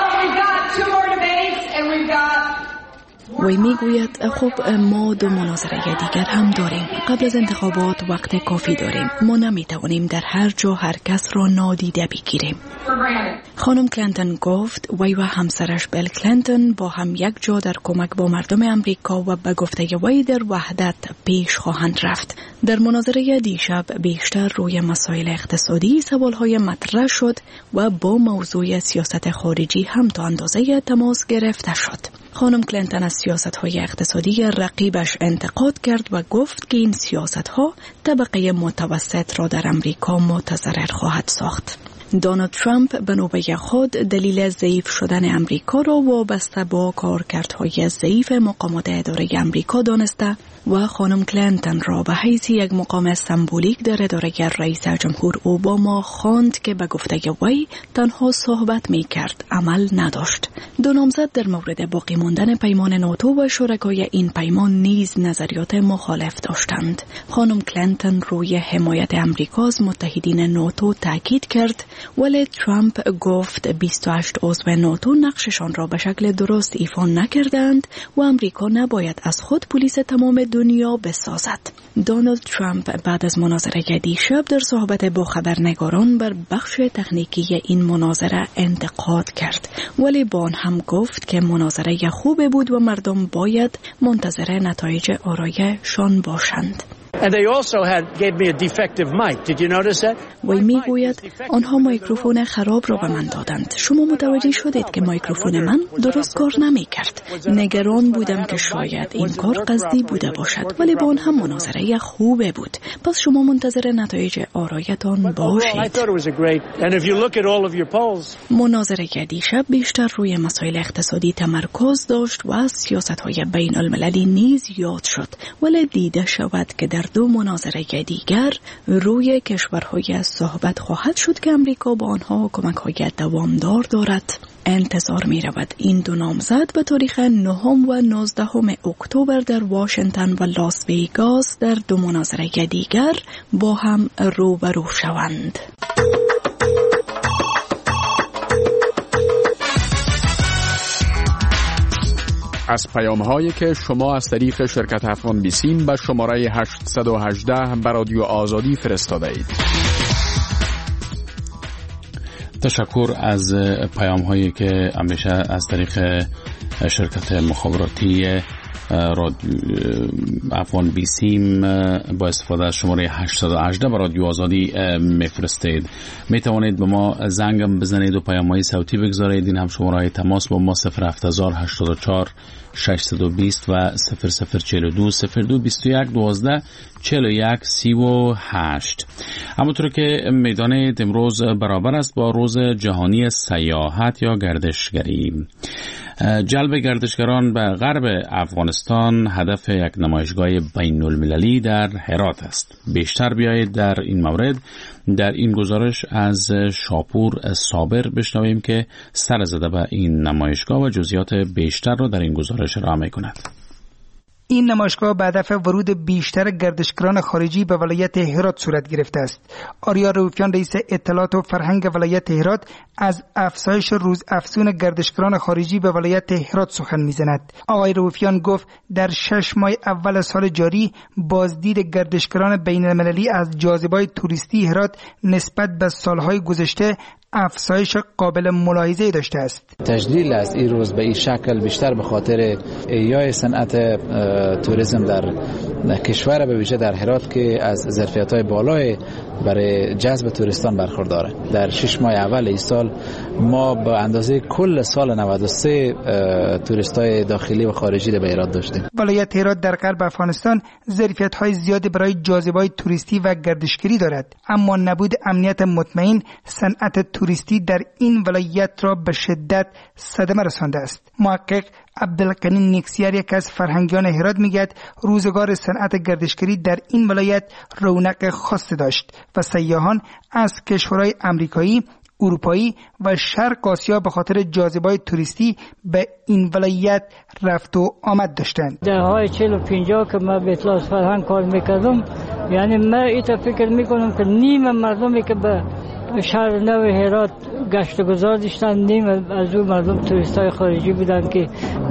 [SPEAKER 24] وی میگوید خب ما دو مناظره دیگر هم داریم. قبل از انتخابات وقت کافی داریم. ما نمیتوانیم در هر جا هر کس را نادیده بگیریم. خانم کلینتون گفت وی و همسرش بیل کلینتون با هم یک جا در کمک با مردم امریکا و به گفته وی در وحدت پیش خواهند رفت. در مناظره دیشب بیشتر روی مسائل اقتصادی سوالهای مطرح شد و با موضوع سیاست خارجی هم تا اندازه تماس گرفته شد. خانم کلینتون از سیاست‌های اقتصادی رقیبش انتقاد کرد و گفت که این سیاست‌ها طبقه متوسط را در امریکا متضرر خواهد ساخت. دونالد ترامپ به نوبه خود دلیل ضعیف شدن امریکا را وابسته با کارکردهای ضعیف مقامات اداره امریکا دانسته و خانم کلینتون را به حیث یک مقام سمبولیک در اداره رئیس جمهور اوباما خواند که به گفته وی تنها صحبت می کرد، عمل نداشت. دو نامزد در مورد باقی ماندن پیمان ناتو و شرکای این پیمان نیز نظریات مخالف داشتند. خانم کلینتون روی حمایت امریکا از متحدین ناتو تاکید کرد، ولی ترامپ گفت 28 عضو ناتو نقششان را به شکل درست ایفا نکردند و امریکا نباید از خود پلیس تمام دنیا بسازد. دونالد ترامپ بعد از مناظره دیشب در صحبت با خبرنگاران بر بخش تکنیکی این مناظره انتقاد کرد، ولی با آن هم گفت که مناظره خوبه بود و مردم باید منتظر نتایج آرایشان باشند.
[SPEAKER 9] And they also gave me a defective mic. Did you notice that?
[SPEAKER 24] وی میگوید آنها میکروفون خراب را به من دادند. شما متوجه شدید که میکروفون من درست کار نمی کرد. نگران بودم که شاید این کار قصدی بوده باشد، ولی با آن هم مناظره خوبه بود. پس شما منتظر نتایج آرایتان باشید. مناظره دیشب بیشتر روی مسائل اقتصادی تمرکز داشت و از سیاست‌های بین المللی نیز یاد شد، ولی دیده شود که در دو مناظره دیگر روی کشورهای صحبت خواهد شد که امریکا با آنها کمک‌های دوامدار دارد. انتظار می رود این دو نامزد به تاریخ 9 و 19 اکتبر در واشنگتن و لاس ویگاس در دو مناظره دیگر با هم روبرو شوند.
[SPEAKER 10] از پیام‌هایی که شما از طریق شرکت افغان بیسیم به شماره 818 به رادیو آزادی فرستاده اید.
[SPEAKER 20] تشکر از پیام‌هایی که همیشه از طریق شرکت مخابراتی افغان بیسیم با استفاده از شماره 818 به رادیو آزادی میفرستید. می توانید به ما زنگ بزنید و پیام‌های صوتی بگذارید. این هم شماره تماس با ما 07084 620 و 0042 02 21 12 41 38. همونطور که میدانید امروز برابر است با روز جهانی سیاحت یا گردشگری. جلب گردشگران به غرب افغانستان هدف یک نمایشگاه بین المللی در هرات است. بیشتر بیایید در این مورد در این گزارش از شاپور صابر بشنویم که سر زده به این نمایشگاه و جزئیات بیشتر را در این گزارش ارائه می‌کند.
[SPEAKER 11] این نمایشگاه به هدف ورود بیشتر گردشگران خارجی به ولایت هرات صورت گرفته است. آریا روفیان رئیس اطلاعات و فرهنگ ولایت هرات از افزایش روزافزون گردشگران خارجی به ولایت هرات سخن می‌زند. آقای روفیان گفت در 6 ماه اول سال جاری بازدید گردشگران بین‌المللی از جاذبه‌های توریستی هرات نسبت به سالهای گذشته افزایش قابل ملاحظه داشته است.
[SPEAKER 13] تجلیل از این روز به این شکل بیشتر به خاطر احیای صنعت توریسم در کشور به ویژه در هرات که از ظرفیت‌های بالای برای جذب توریستان برخورداره. در 6 ماه اول این سال ما به اندازه کل سال 93 توریستای داخلی و خارجی به هرات داشتیم.
[SPEAKER 11] ولایت هرات در غرب افغانستان ظرفیت‌های زیادی برای جاذبه‌های توریستی و گردشگری دارد، اما نبود امنیت مطمئن صنعت توریستی در این ولایت را به شدت صدمه رسانده است. محقق عبدالقنی نیکسیار یک از فرهنگیان هرات میگوید روزگار صنعت گردشگری در این ولایت رونق خاصی داشت و سیاحان از کشورهای امریکایی، اروپایی و شرق آسیا به خاطر جاذبه‌های توریستی به این ولایت رفت و آمد داشتند.
[SPEAKER 25] دههای 40 و 50 که من به اطلاع فرهنگ کار میکردم، یعنی من ایتا فکر میکنم که نیم مردمی که به شهر نو هرات گشت و گذار داشتن، نیم از اون مردم توریستای خارجی بودن که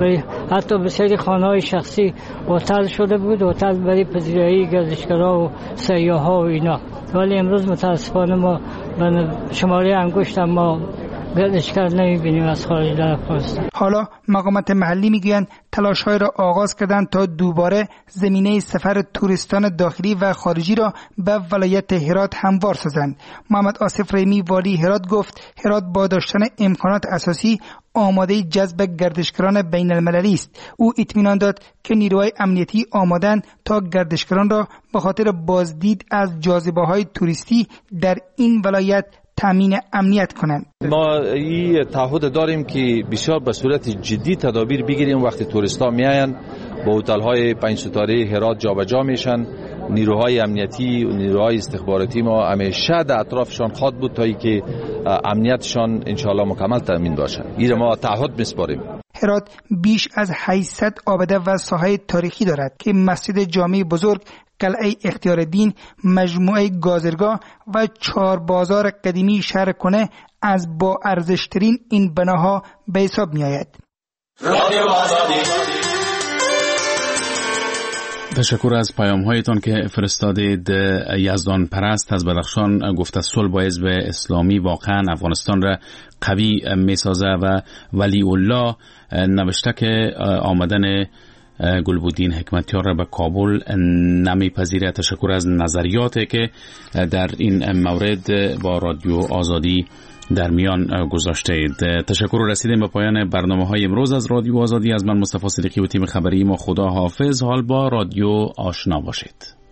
[SPEAKER 25] حتی به سری خانه‌های شخصی هتل شده بود، هتل برای پذیرایی گردشگرها و سیاح‌ها و اینا. ولی امروز متاسفانه ما به شماره انگشت ما گردشگر نمی‌بینیم از خارج در افغانستان.
[SPEAKER 11] حالا مقامات محلی میگویند تلاش‌های را آغاز کردند تا دوباره زمینه سفر توریستان داخلی و خارجی را به ولایت هرات هموار سازند. محمد آصف رحیمی والی هرات گفت هرات با داشتن امکانات اساسی آماده جذب گردشگران بین المللی است. او اطمینان داد که نیروهای امنیتی آمادند تا گردشگران را به خاطر بازدید از جاذبه‌های توریستی در این ولایت تامین امنیت کنند.
[SPEAKER 2] ما این تعهد داریم که بسیار به صورت جدی تدابیر بگیریم. وقتی توریستا میاین با هتل‌های 5 ستاره هرات جابجا میشن، نیروهای امنیتی و نیروهای استخباراتی ما همیشه در اطرافشان خواهد بود تا اینکه امنیتشان انشاءالله مکمل تامین باشه. این ما تعهد میسپاریم.
[SPEAKER 11] هرات بیش از 800 آبده و ساحه تاریخی دارد که مسجد جامع بزرگ، قلعه اختیارالدین، مجموعه گازرگاه و 4 بازار قدیمی شهر کنه از با ارزشترین این بناها به حساب می آید.
[SPEAKER 20] تشکر از پیام هایتان که فرستادید. یزدان پرست از بدخشان گفته صلح با حزب اسلامی واقعا افغانستان را قوی میسازه و ولی الله نوشته که آمدن گلبودین حکمتیار را به کابل نمیپذیره. تشکر از نظریاتی که در این مورد با رادیو آزادی در میان گذاشته اید. تشکر و رسیدیم به پایان برنامه های امروز از رادیو آزادی. از من مصطفی صدیقی و تیم خبری ما خدا حافظ. حال با رادیو آشنا باشید.